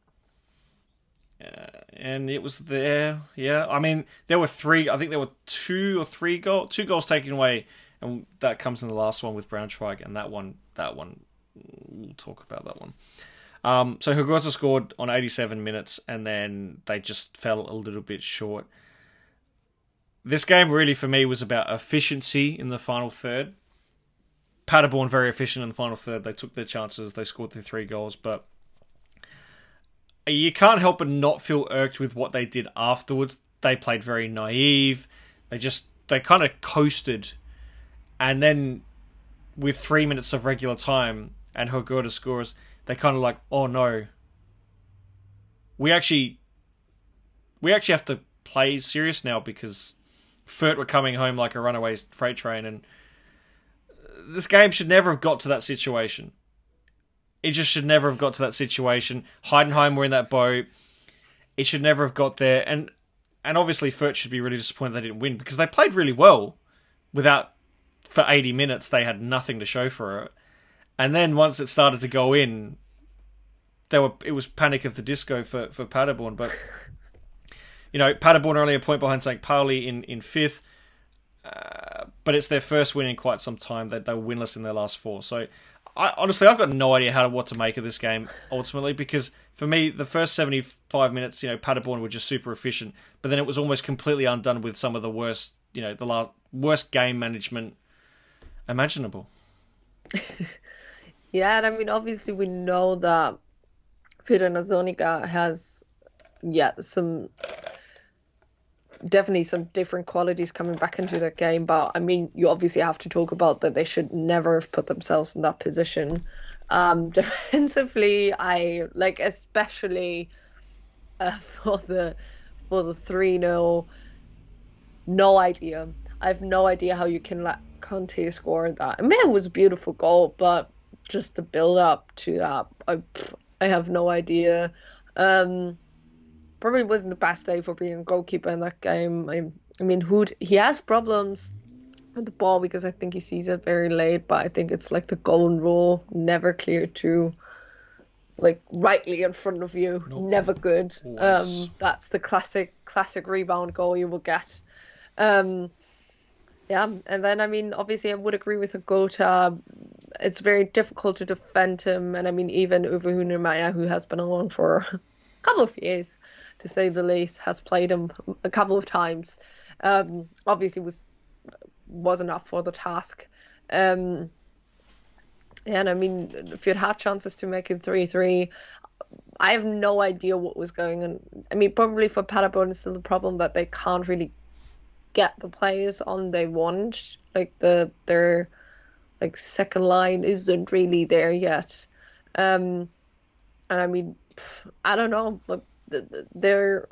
Uh, and it was there, yeah. I mean, there were three, I think there were two or three goals, two goals taken away, and that comes in the last one with Braunschweig, and that one, that one, we'll talk about that one. Um, so Hurgurta scored on eighty-seven minutes, and then they just fell a little bit short. This game really, for me, was about efficiency in the final third. Paderborn very efficient in the final third. They took their chances. They scored their three goals, but you can't help but not feel irked with what they did afterwards. They played very naive. They just, they kind of coasted. And then with three minutes of regular time and Hurgurta scores, they kind of like, oh no. We actually, we actually have to play serious now, because Fürth were coming home like a runaway freight train, and this game should never have got to that situation. It just should never have got to that situation. Heidenheim were in that boat. It should never have got there. And and obviously Fürth should be really disappointed they didn't win, because they played really well. Without, for eighty minutes, they had nothing to show for it. And then once it started to go in, there were it was panic of the disco for, for Paderborn. But, you know, Paderborn are only a point behind Saint Pauli in, in fifth. Uh, but it's their first win in quite some time. They, they were winless in their last four. So, I, honestly, I've got no idea how to, what to make of this game, ultimately, because for me, the first seventy-five minutes, you know, Paderborn were just super efficient, but then it was almost completely undone with some of the worst, you know, the last worst game management imaginable. Yeah, and I mean, obviously, we know that Pirena Zonica has, yeah, some... definitely some different qualities coming back into their game, but I mean, you obviously have to talk about that they should never have put themselves in that position. Um, defensively, I like, especially uh, for the for the three nil. No idea. I have no idea how you can let Conte score that. I mean, it was a beautiful goal, but just the build up to that, I I have no idea. Um, probably wasn't the best day for being a goalkeeper in that game. I, I mean, Hood, he has problems with the ball because I think he sees it very late, but I think it's like the golden rule, never clear to like rightly in front of you, nope. Never good. Always. Um, that's the classic classic rebound goal you will get. Um, yeah, and then I mean, obviously, I would agree with Agota. It's very difficult to defend him, and I mean, even Uwe Hunemeyer, who has been along for a couple of years, to say the least, has played him a couple of times. Um, obviously, was wasn't up for the task. Um, and I mean, if you'd had chances to make it three three, I have no idea what was going on. I mean, probably for Paderborn, it's still the problem that they can't really get the players on they want. Like the their like second line isn't really there yet. Um, and I mean, I don't know, but they're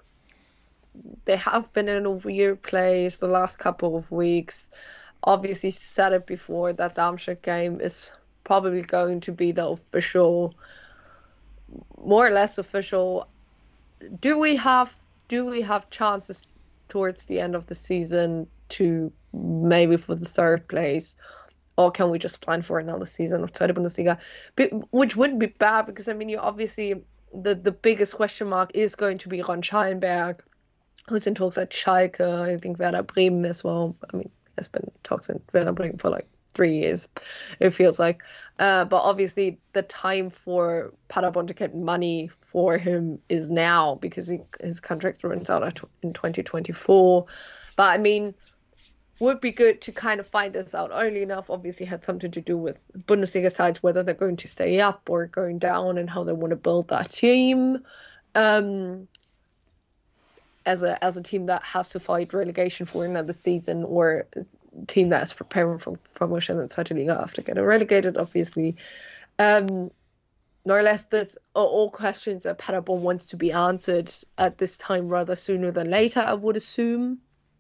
they have been in a weird place the last couple of weeks. Obviously, said it before, that Darmstadt game is probably going to be the official, more or less official. Do we have do we have chances towards the end of the season to maybe for the third place, or can we just plan for another season of Zweite Bundesliga, but, which wouldn't be bad because I mean, you obviously the the biggest question mark is going to be Ron Schallenberg, who's in talks at Schalke. I think Werder Bremen as well. I mean, has been talks in Werder Bremen for like three years, it feels like. Uh, but obviously, the time for Paderborn to get money for him is now because he, his contract runs out in twenty twenty-four. But I mean, would be good to kind of find this out early enough. Obviously, had something to do with Bundesliga sides, whether they're going to stay up or going down, and how they want to build that team. Um, as a as a team that has to fight relegation for another season, or a team that is preparing for promotion in Zweite Liga after getting relegated, obviously. Um, more or less, this are all questions that Paderborn wants to be answered at this time rather sooner than later, I would assume.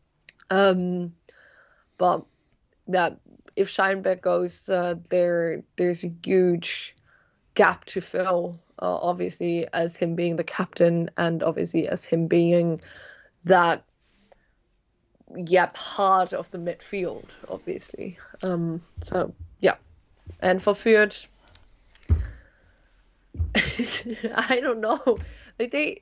Um, but yeah, if Schallenberg goes, uh, there there's a huge gap to fill. Uh, obviously, as him being the captain, and obviously as him being that, yeah, part of the midfield, obviously. Um, so yeah, and for Fürth, I don't know. Like they,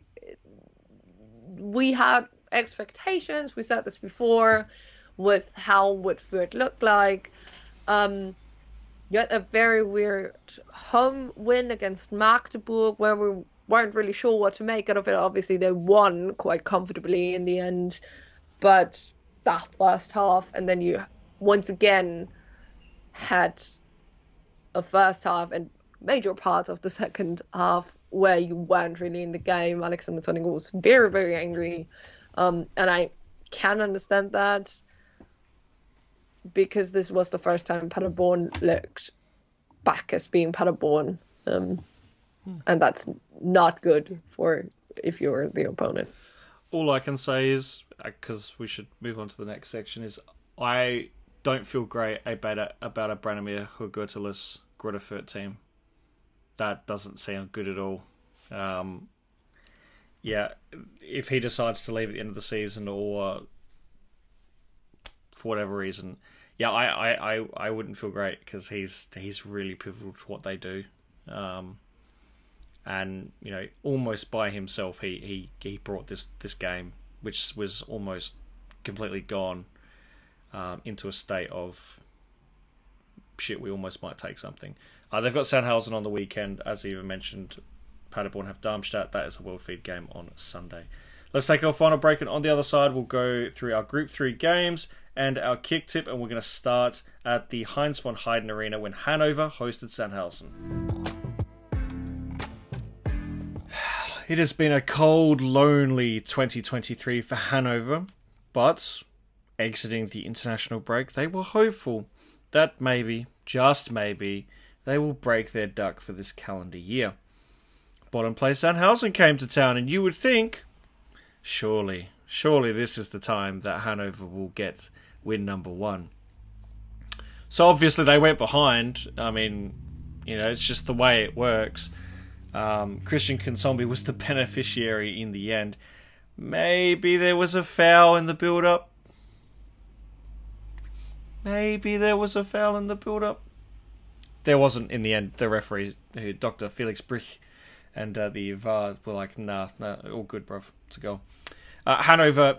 we had expectations. We said this before, with how would Fürth look like. Um, You had a very weird home win against Magdeburg where we weren't really sure what to make out of it. Obviously, they won quite comfortably in the end, but that first half, and then you once again had a first half and major parts of the second half where you weren't really in the game. Alexander Zorniger was very, very angry, um, and I can understand that, because this was the first time Paderborn looked back as being Paderborn. Um, hmm. And that's not good for if you're the opponent. All I can say is, because we should move on to the next section, is I don't feel great about a, about a Branimir Hugotalis Greuther Fürth team. That doesn't sound good at all. Um, yeah, if he decides to leave at the end of the season, or for whatever reason, yeah, I, I, I, I wouldn't feel great, because he's he's really pivotal to what they do, um, and you know, almost by himself, he, he, he brought this, this game, which was almost completely gone, um, into a state of shit. We almost might take something. Uh, they've got Sandhausen on the weekend, as Eva mentioned. Paderborn have Darmstadt. That is a World Feed game on Sunday. Let's take our final break, and on the other side, we'll go through our Group three games and our kick tip, and we're going to start at the Heinz von Heiden Arena when Hannover hosted Sandhausen. It has been a cold, lonely twenty twenty-three for Hannover, but exiting the international break, they were hopeful that maybe, just maybe, they will break their duck for this calendar year. Bottom place Sandhausen came to town, and you would think, surely, surely this is the time that Hannover will get win number one. So obviously they went behind. I mean, You know, it's just the way it works. Um, Christian Kinsombi was the beneficiary in the end. Maybe there was a foul in the build-up. Maybe there was a foul in the build-up. There wasn't in the end. The referee, who, Doctor Felix Brich, and uh, the V A R were like, nah, nah, all good, bruv. It's a goal. Uh, Hanover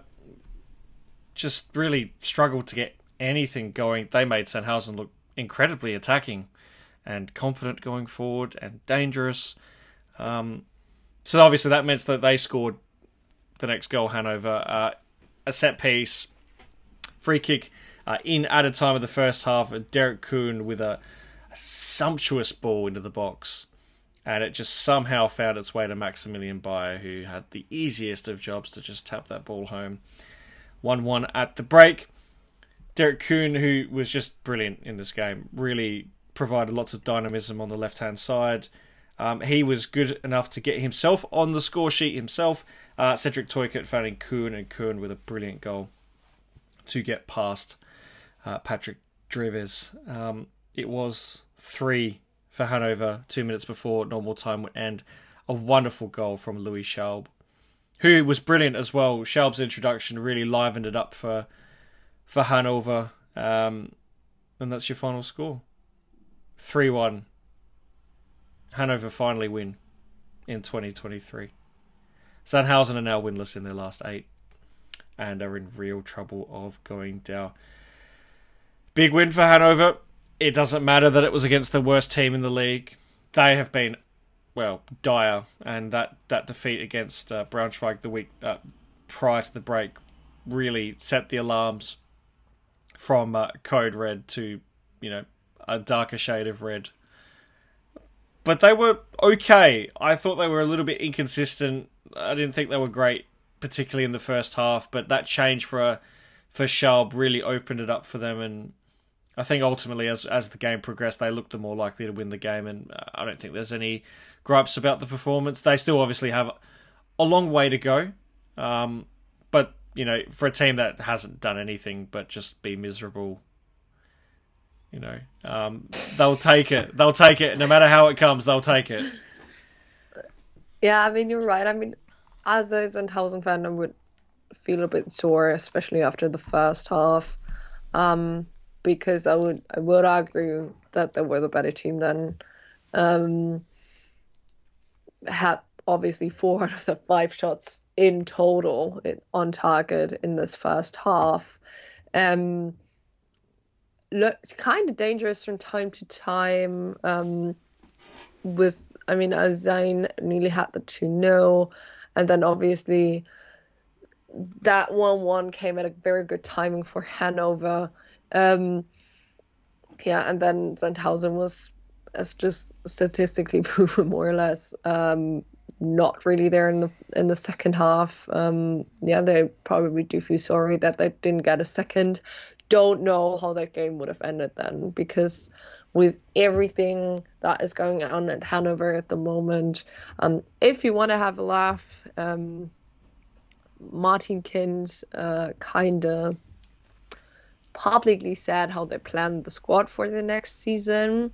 just really struggled to get anything going. They made Sandhausen look incredibly attacking and confident going forward and dangerous. Um, so obviously that meant that they scored the next goal, Hanover. Uh, a set piece, free kick uh, in added time of the first half. Derek Kuhn with a, a sumptuous ball into the box. And it just somehow found its way to Maximilian Bayer, who had the easiest of jobs to just tap that ball home. one one at the break. Derek Kuhn, who was just brilliant in this game, really provided lots of dynamism on the left-hand side. Um, he was good enough to get himself on the score sheet himself. Uh, Cedric Toykert finding Kuhn, and Kuhn with a brilliant goal to get past uh, Patrick Drives. Um, it was three for Hanover two minutes before normal time would end. A wonderful goal from Louis Schaub, who was brilliant as well. Schaub's introduction really livened it up for for Hanover. Um, and that's your final score. three one. Hanover finally win in twenty twenty-three. Sandhausen are now winless in their last eight and are in real trouble of going down. Big win for Hanover. It doesn't matter that it was against the worst team in the league. They have been, well, dire. And that, that defeat against uh, Braunschweig the week uh, prior to the break really set the alarms from uh, code red to, you know, a darker shade of red. But they were okay. I thought they were a little bit inconsistent. I didn't think they were great, particularly in the first half. But that change for uh, for Schaub really opened it up for them. And I think ultimately, as as the game progressed, they looked the more likely to win the game. And I don't think there's any gripes about the performance. They still obviously have a long way to go. Um, but, you know, for a team that hasn't done anything but just be miserable, you know, um, they'll take it. They'll take it. No matter how it comes, they'll take it. Yeah, I mean, you're right. I mean, as a Sandhausen fan, I would feel a bit sore, especially after the first half, um, because I would I would argue that they were the better team then. Um, had obviously four out of the five shots in total on target in this first half. Um, looked kind of dangerous from time to time. Um, with, I mean, Alzheimer nearly had the two nil, and then obviously that one one came at a very good timing for Hanover. Um, yeah, and then Sandhausen was, as just statistically proven, more or less, um, not really there in the in the second half. Um, yeah, they probably do feel sorry that they didn't get a second. Don't know how that game would have ended then, because with everything that is going on at Hanover at the moment, um, if you want to have a laugh, um, Martin Kind uh, kind of publicly said how they planned the squad for the next season.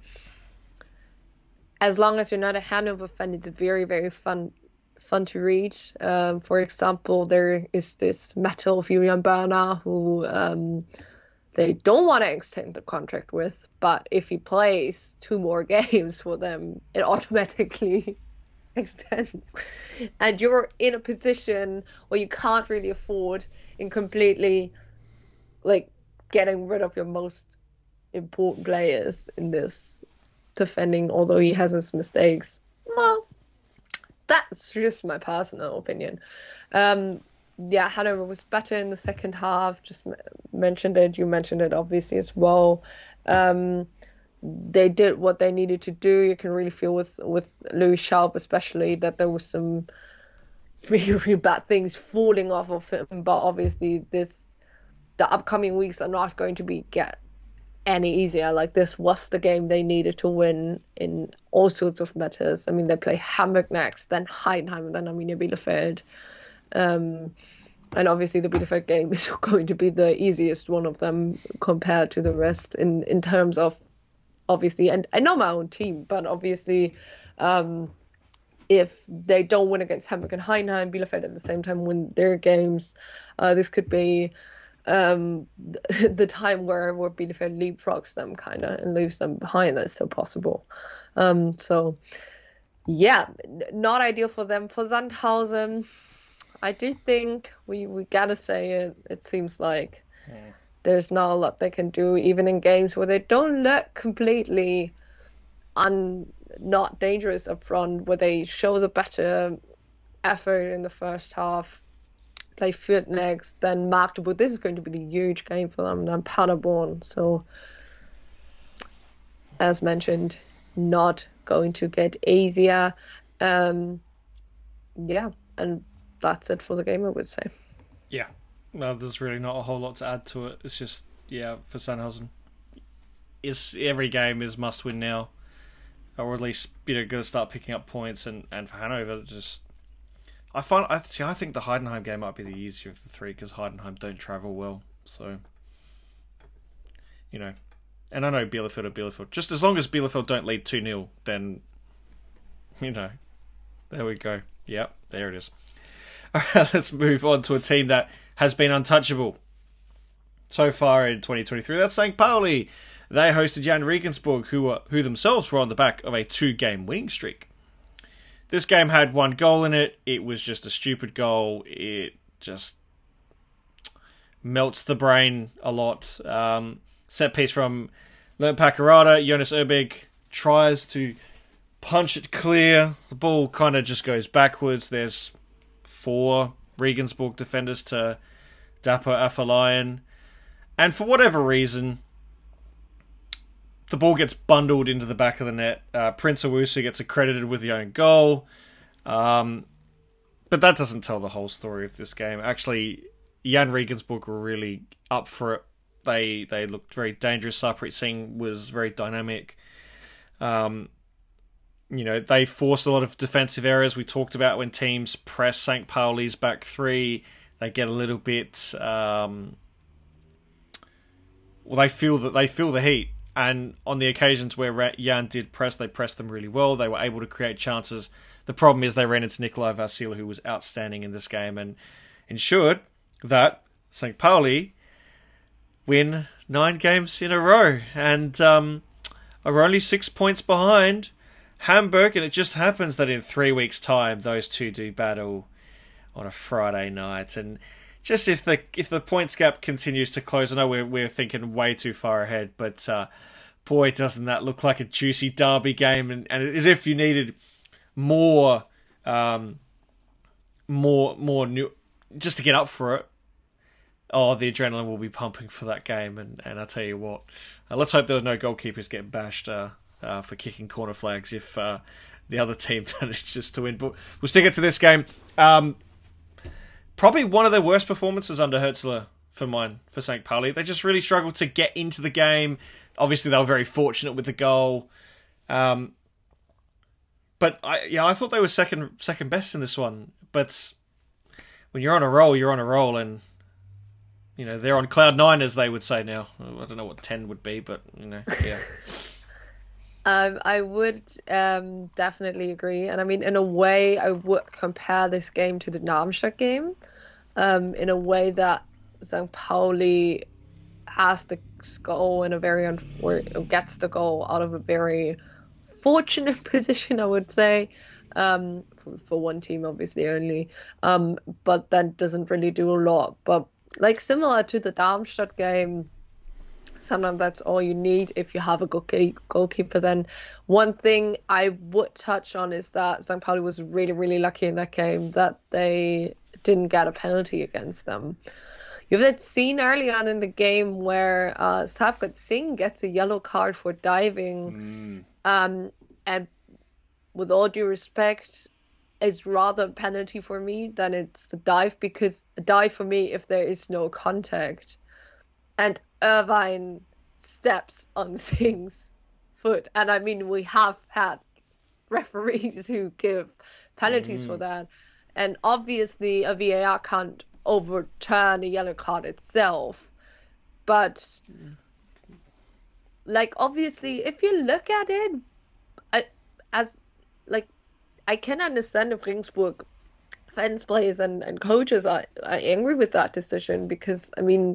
As long as you're not a Hanover fan, it's very, very fun fun to read. Um, for example, there is this Metal of Julian Börner, who um, they don't want to extend the contract with, but if he plays two more games for them, it automatically extends. And you're in a position where you can't really afford in completely, like, getting rid of your most important players in this defending, although he has his mistakes. Well, that's just my personal opinion. Um, yeah, Hanover was better in the second half. Just m- mentioned it. You mentioned it obviously as well. Um, they did what they needed to do. You can really feel with with Louis Schaub especially that there was some really, really bad things falling off of him. But obviously, this the upcoming weeks are not going to be get any easier. Like, this was the game they needed to win in all sorts of matters. I mean, they play Hamburg next, then Heidenheim, and then Arminia Bielefeld. Um, and obviously the Bielefeld game is going to be the easiest one of them compared to the rest in, in terms of obviously, and I know my own team, but obviously, um, if they don't win against Hamburg and Heidenheim, Bielefeld at the same time win their games, uh, this could be um, the time where, where Bielefeld leapfrogs them kind of and leaves them behind. That's still possible. Um, so, yeah, not ideal for them. For Sandhausen, I do think we, we gotta say it. It seems like yeah. there's not a lot they can do, even in games where they don't look completely un not dangerous up front, where they show the better effort in the first half, play Fürth next, then Magdeburg. This is going to be a huge game for them, then Paderborn. So, as mentioned, not going to get easier. Um, yeah, and that's it for the game, I would say. Yeah, no, there's really not a whole lot to add to it. It's just, yeah, for Sandhausen, it's, every game is must win now, or at least, you know, going to start picking up points. And, and for Hanover, just I find I see. I think the Heidenheim game might be the easier of the three because Heidenheim don't travel well. So, you know, and I know Bielefeld or Bielefeld. Just as long as Bielefeld don't lead two nil, then, you know, there we go. Yep, there it is. All right, let's move on to a team that has been untouchable so far in twenty twenty-three. That's Sankt Pauli. They hosted Jan Regensburg, who were, who themselves were on the back of a two-game winning streak. This game had one goal in it. It was just a stupid goal. It just melts the brain a lot. Um, set piece from Lernt Pakarada. Jonas Urbig tries to punch it clear. The ball kind of just goes backwards. There's four Regensburg defenders to Dapo Afolayan. And for whatever reason, the ball gets bundled into the back of the net. Uh, Prince Owusu gets accredited with the own goal. Um, but that doesn't tell the whole story of this game. Actually, Jan Regensburg were really up for it. They they looked very dangerous. Sarpreet Singh was very dynamic. Um, you know, they forced a lot of defensive errors. We talked about when teams press Sankt Pauli's back three, they get a little bit... Um, well, they feel that they feel the heat. And on the occasions where Jan did press, they pressed them really well. They were able to create chances. The problem is they ran into Nikolai Vasil, who was outstanding in this game and ensured that Sankt Pauli win nine games in a row and um, are only six points behind Hamburg. And it just happens that in three weeks' time, those two do battle on a Friday night. And just if the if the points gap continues to close, I know we're we're thinking way too far ahead, but uh, boy, doesn't that look like a juicy derby game, and, and as if you needed more, um, more, more new, just to get up for it. Oh, the adrenaline will be pumping for that game, and, and I tell you what, uh, let's hope there are no goalkeepers getting bashed uh, uh, for kicking corner flags if uh, the other team manages to win. But we'll stick it to this game. Um, Probably one of their worst performances under Hürzeler for mine, for Sankt Pauli. They just really struggled to get into the game. Obviously, they were very fortunate with the goal. Um, but I, yeah, I thought they were second second best in this one. But when you're on a roll, you're on a roll. And, you know, they're on cloud nine, as they would say now. I don't know what ten would be, but, you know, yeah. Um, I would um, definitely agree. And I mean, in a way, I would compare this game to the Darmstadt game um, in a way that Sankt Pauli has the goal in a very, un- or gets the goal out of a very fortunate position, I would say, um, for, for one team, obviously, only. Um, but that doesn't really do a lot. But like similar to the Darmstadt game, sometimes that's all you need if you have a good goalkeeper. Then one thing I would touch on is that Sankt Pauli was really, really lucky in that game that they didn't get a penalty against them. You have that scene early on in the game where uh, Sarpreet Singh gets a yellow card for diving. Mm. Um, and with all due respect, it's rather a penalty for me than it's the dive, because a dive for me if there is no contact. And Irvine steps on Singh's foot. And I mean, we have had referees who give penalties mm. for that. And obviously a V A R can't overturn a yellow card itself. But like obviously, if you look at it, I, as like, I can understand if Regensburg fans, players, and, and coaches are, are angry with that decision because, I mean,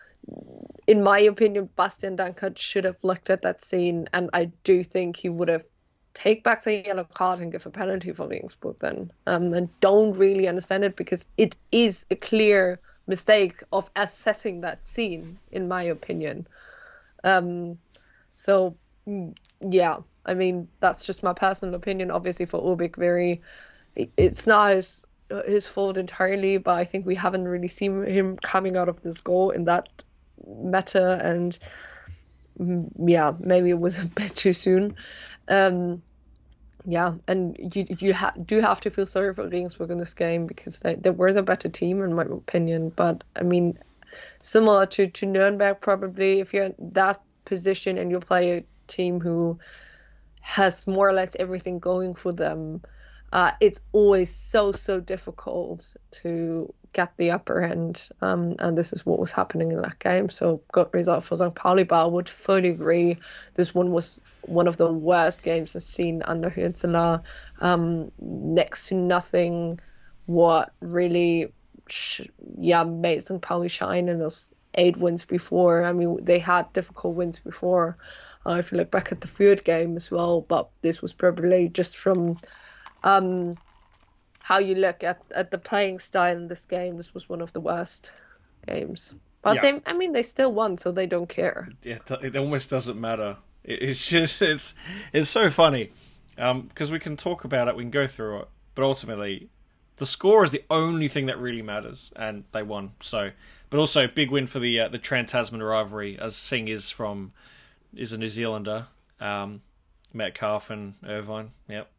in my opinion, Bastian Dankert should have looked at that scene, and I do think he would have take back the yellow card and give a penalty for Regensburg then. Um, and don't really understand it because it is a clear mistake of assessing that scene, in my opinion. Um, so, yeah, I mean, that's just my personal opinion. Obviously, for Ubik, very, it's not his, his fault entirely, but I think we haven't really seen him coming out of this goal in that matter, and yeah, maybe it was a bit too soon. Um, yeah, and you you ha- do have to feel sorry for Regensburg in this game because they, they were the better team, in my opinion. But I mean, similar to, to Nuremberg, probably, if you're in that position and you play a team who has more or less everything going for them, uh, it's always so, so difficult to get the upper hand. Um, and this is what was happening in that game. So good result for Sankt Pauli, but I would fully agree. This one was one of the worst games I've seen under Hürzeler. Um, next to nothing what really, sh- yeah, made Sankt Pauli shine in those eight wins before. I mean, they had difficult wins before. Uh, if you look back at the Fürth game as well, but this was probably just from um, how you look at, at the playing style in this game. This was one of the worst games. But yeah. they, I mean, they still won, so they don't care. Yeah, it almost doesn't matter. It's just it's it's so funny because um, we can talk about it, we can go through it, but ultimately the score is the only thing that really matters, and they won. So, but also big win for the uh, the Trans-Tasman rivalry, as Singh is from is a New Zealander, um, Metcalf and Irvine. Yep,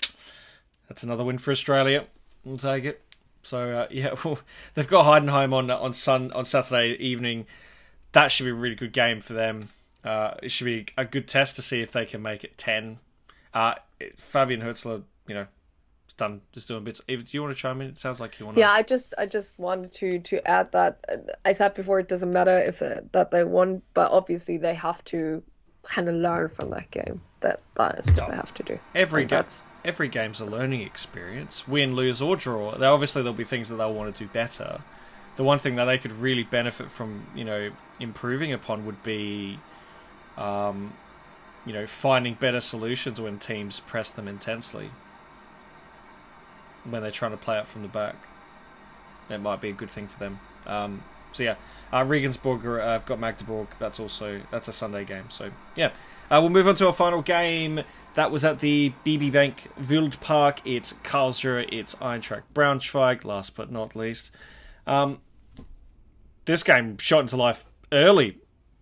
that's another win for Australia. We'll take it. So uh, yeah, well, they've got Heidenheim on on Sun on Saturday evening. That should be a really good game for them. Uh, it should be a good test to see if they can make it ten. Uh, it, Fabian Hürzeler, you know, is done just doing bits. Eva, do you want to chime in? It sounds like you want to. Yeah, I just I just wanted to to add that I said before it doesn't matter if uh, that they won, but obviously they have to kind of learn from that game. That that is what oh, they have to do. Every game, every game's a learning experience. Win, lose, or draw. There obviously there'll be things that they'll want to do better. The one thing that they could really benefit from, you know, improving upon would be. Um, you know, finding better solutions when teams press them intensely. When they're trying to play out from the back. That might be a good thing for them. Um, so yeah, uh, Regensburg uh, have got Magdeburg. That's also, that's a Sunday game. So yeah, uh, we'll move on to our final game. That was at the B B Bank Wildpark. It's Karlsruhe, it's Eintracht Braunschweig, last but not least. Um, this game shot into life early.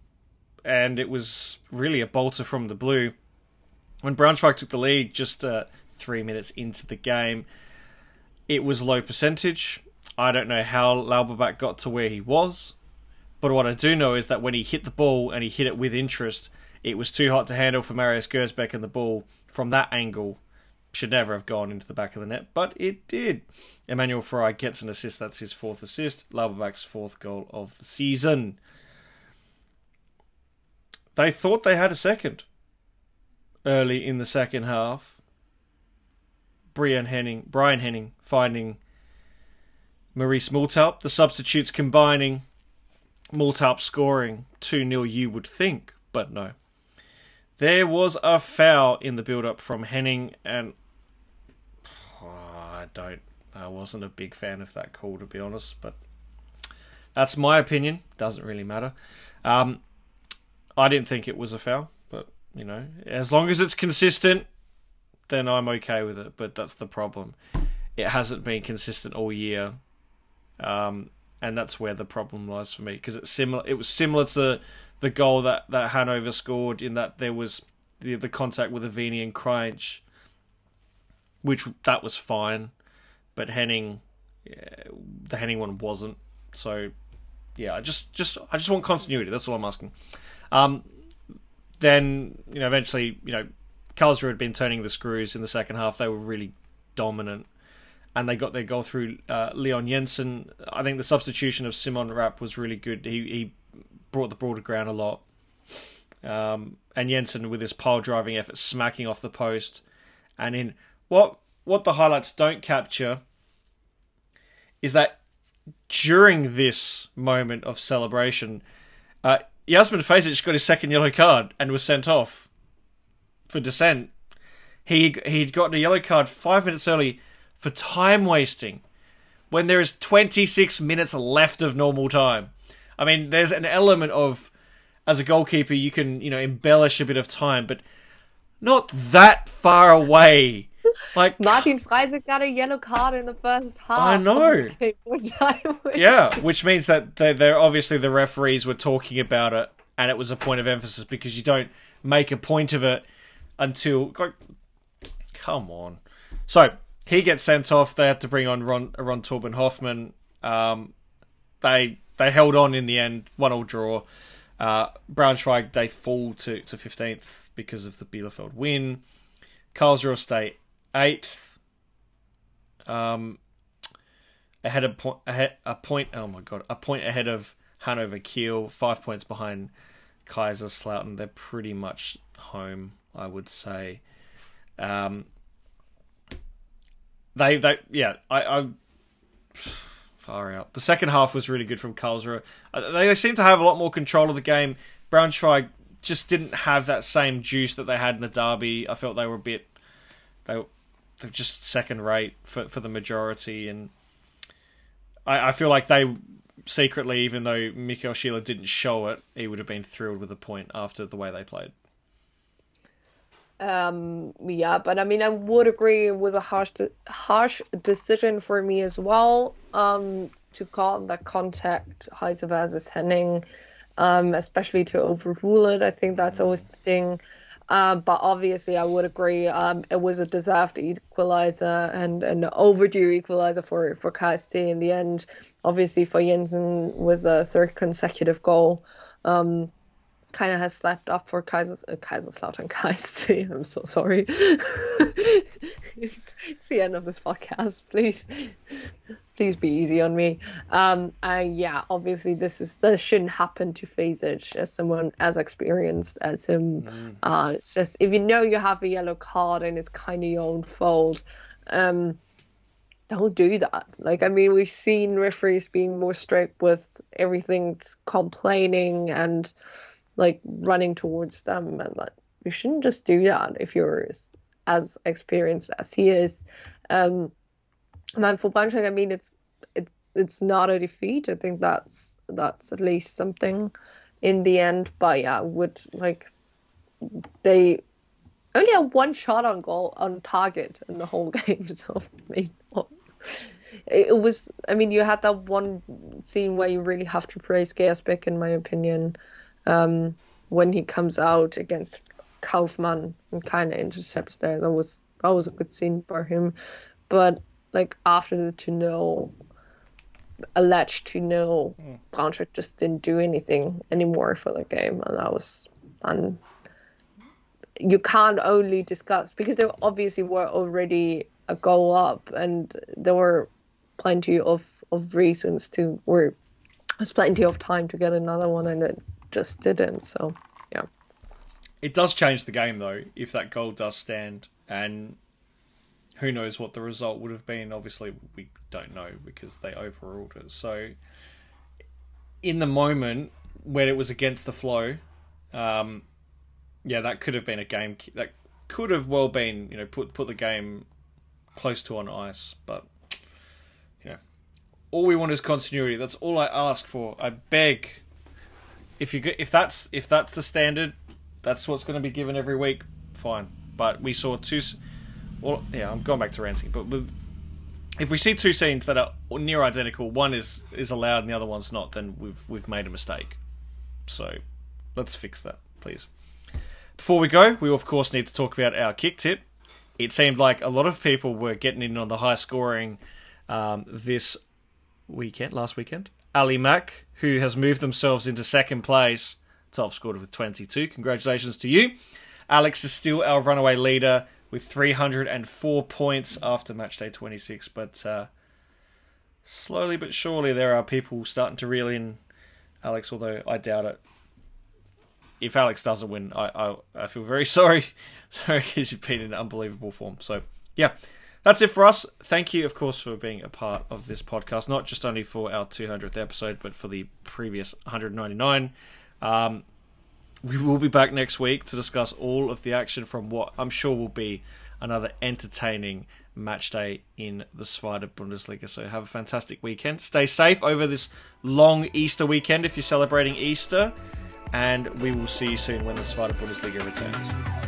And it was really a bolter from the blue. When Braunschweig took the lead just uh, three minutes into the game, it was low percentage. I don't know how Lauberbach got to where he was. But what I do know is that when he hit the ball and he hit it with interest, it was too hot to handle for Marius Gersbeck, and the ball from that angle should never have gone into the back of the net. But it did. Emmanuel Frey gets an assist. That's his fourth assist. Lauberbach's fourth goal of the season. They thought they had a second early in the second half. Brian Henning, Brian Henning finding Maurice Multaup. The substitutes combining. Multaup scoring two nil, you would think, but no. There was a foul in the build-up from Henning, and oh, I don't, I wasn't a big fan of that call, to be honest, but that's my opinion. Doesn't really matter. Um... I didn't think it was a foul, but, you know, as long as it's consistent, then I'm okay with it. But that's the problem. It hasn't been consistent all year, um, and that's where the problem lies for me. Because it's similar. It was similar to the goal that, that Hanover scored, in that there was the, the contact with Avini and Kreinch, which that was fine, but Henning, yeah, the Henning one wasn't. So, yeah, I just, just I just want continuity. That's all I'm asking. Um, then, you know, eventually, you know, Karlsruhe had been turning the screws in the second half. They were really dominant. And they got their goal through uh, Leon Jensen. I think the substitution of Simon Rapp was really good. He he brought the ball to ground a lot. Um, and Jensen with his pile driving effort smacking off the post. And in what what the highlights don't capture is that during this moment of celebration, uh, Jasmin Fejsic got his second yellow card and was sent off for dissent. He he'd gotten a yellow card five minutes early for time wasting when there is twenty-six minutes left of normal time. I mean, there's an element of, as a goalkeeper, you can, you know, embellish a bit of time, but not that far away. Like Martin Freisig got a yellow card in the first half. I know. Which I yeah, which means that they they're obviously the referees were talking about it, and it was a point of emphasis because you don't make a point of it until like, come on. So he gets sent off. They had to bring on Ron, Ron Torben Hoffman. Um, they they held on in the end, one all draw. Uh, Braunschweig, they fall to, to fifteenth because of the Bielefeld win. Karlsruhe stay eighth. Um, ahead of point, ahead, a point, oh my god, a point ahead of Hannover Kiel, five points behind Kaiserslautern. They're pretty much home, I would say. Um, they, they, yeah, I, I, far out. The second half was really good from Karlsruhe. They seem to have a lot more control of the game. Braunschweig just didn't have that same juice that they had in the derby. I felt they were a bit, they they're just second rate for for the majority, and I, I feel like they secretly, even though Michael Schiele didn't show it, he would have been thrilled with a point after the way they played. Um, yeah, but I mean, I would agree it was a harsh, de- harsh decision for me as well. Um, to call that contact Heise versus Henning, um, especially to overrule it. I think that's always the thing. Uh, but obviously, I would agree. Um, it was a deserved equalizer and an overdue equalizer for for K S T in the end. Obviously, for Jensen with a third consecutive goal. Um, kind of has slept up for Kaisers, uh, Kaiserslautern K S T. I'm so sorry. it's, it's the end of this podcast. Please, please be easy on me. Um, and yeah, obviously this is this shouldn't happen to Fejsic as someone as experienced as him. Mm. Uh, it's just if you know you have a yellow card and it's kind of your own fault. Um, don't do that. Like, I mean, we've seen referees being more strict with everything's complaining and like running towards them, and like you shouldn't just do that if you're as experienced as he is. Um, and for Braunschweig, I mean, it's it's it's not a defeat. I think that's that's at least something in the end. But yeah, would like they only had one shot on goal on target in the whole game. So I mean, well, it, it was. I mean, you had that one scene where you really have to praise Gersbeck, in my opinion. Um, when he comes out against Kaufmann and kind of intercepts there, that was that was a good scene for him. But like after the two nil, alleged two nil, mm. Braunschweig just didn't do anything anymore for the game, and that was and you can't only discuss because there obviously were already a goal up, and there were plenty of of reasons to where there's plenty of time to get another one, and it just didn't. So yeah, it does change the game though if that goal does stand, and who knows what the result would have been. Obviously we don't know because they overruled it. So in the moment when it was against the flow, um yeah, that could have been a game that could have well been, you know, put put the game close to on ice. But you know, all we want is continuity. That's all I ask for. I beg. If you if that's if that's the standard, that's what's going to be given every week. Fine, but we saw two. Well, yeah, I'm going back to ranting. But with, if we see two scenes that are near identical, one is is allowed and the other one's not, then we've we've made a mistake. So let's fix that, please. Before we go, we of course need to talk about our kick tip. It seemed like a lot of people were getting in on the high scoring um, this weekend, last weekend. Ali Mack, who has moved themselves into second place, top scored with twenty-two. Congratulations to you. Alex is still our runaway leader with three hundred four points after match day twenty-six. But uh, slowly but surely there are people starting to reel in Alex, although I doubt it. if Alex doesn't win, I I, I feel very sorry. Sorry, because you've been in unbelievable form. So, yeah. That's it for us. Thank you, of course, for being a part of this podcast, not just only for our two hundredth episode, but for the previous one hundred ninety-nine. Um, we will be back next week to discuss all of the action from what I'm sure will be another entertaining match day in the Zweite Bundesliga. So have a fantastic weekend. Stay safe over this long Easter weekend if you're celebrating Easter. And we will see you soon when the Zweite Bundesliga returns.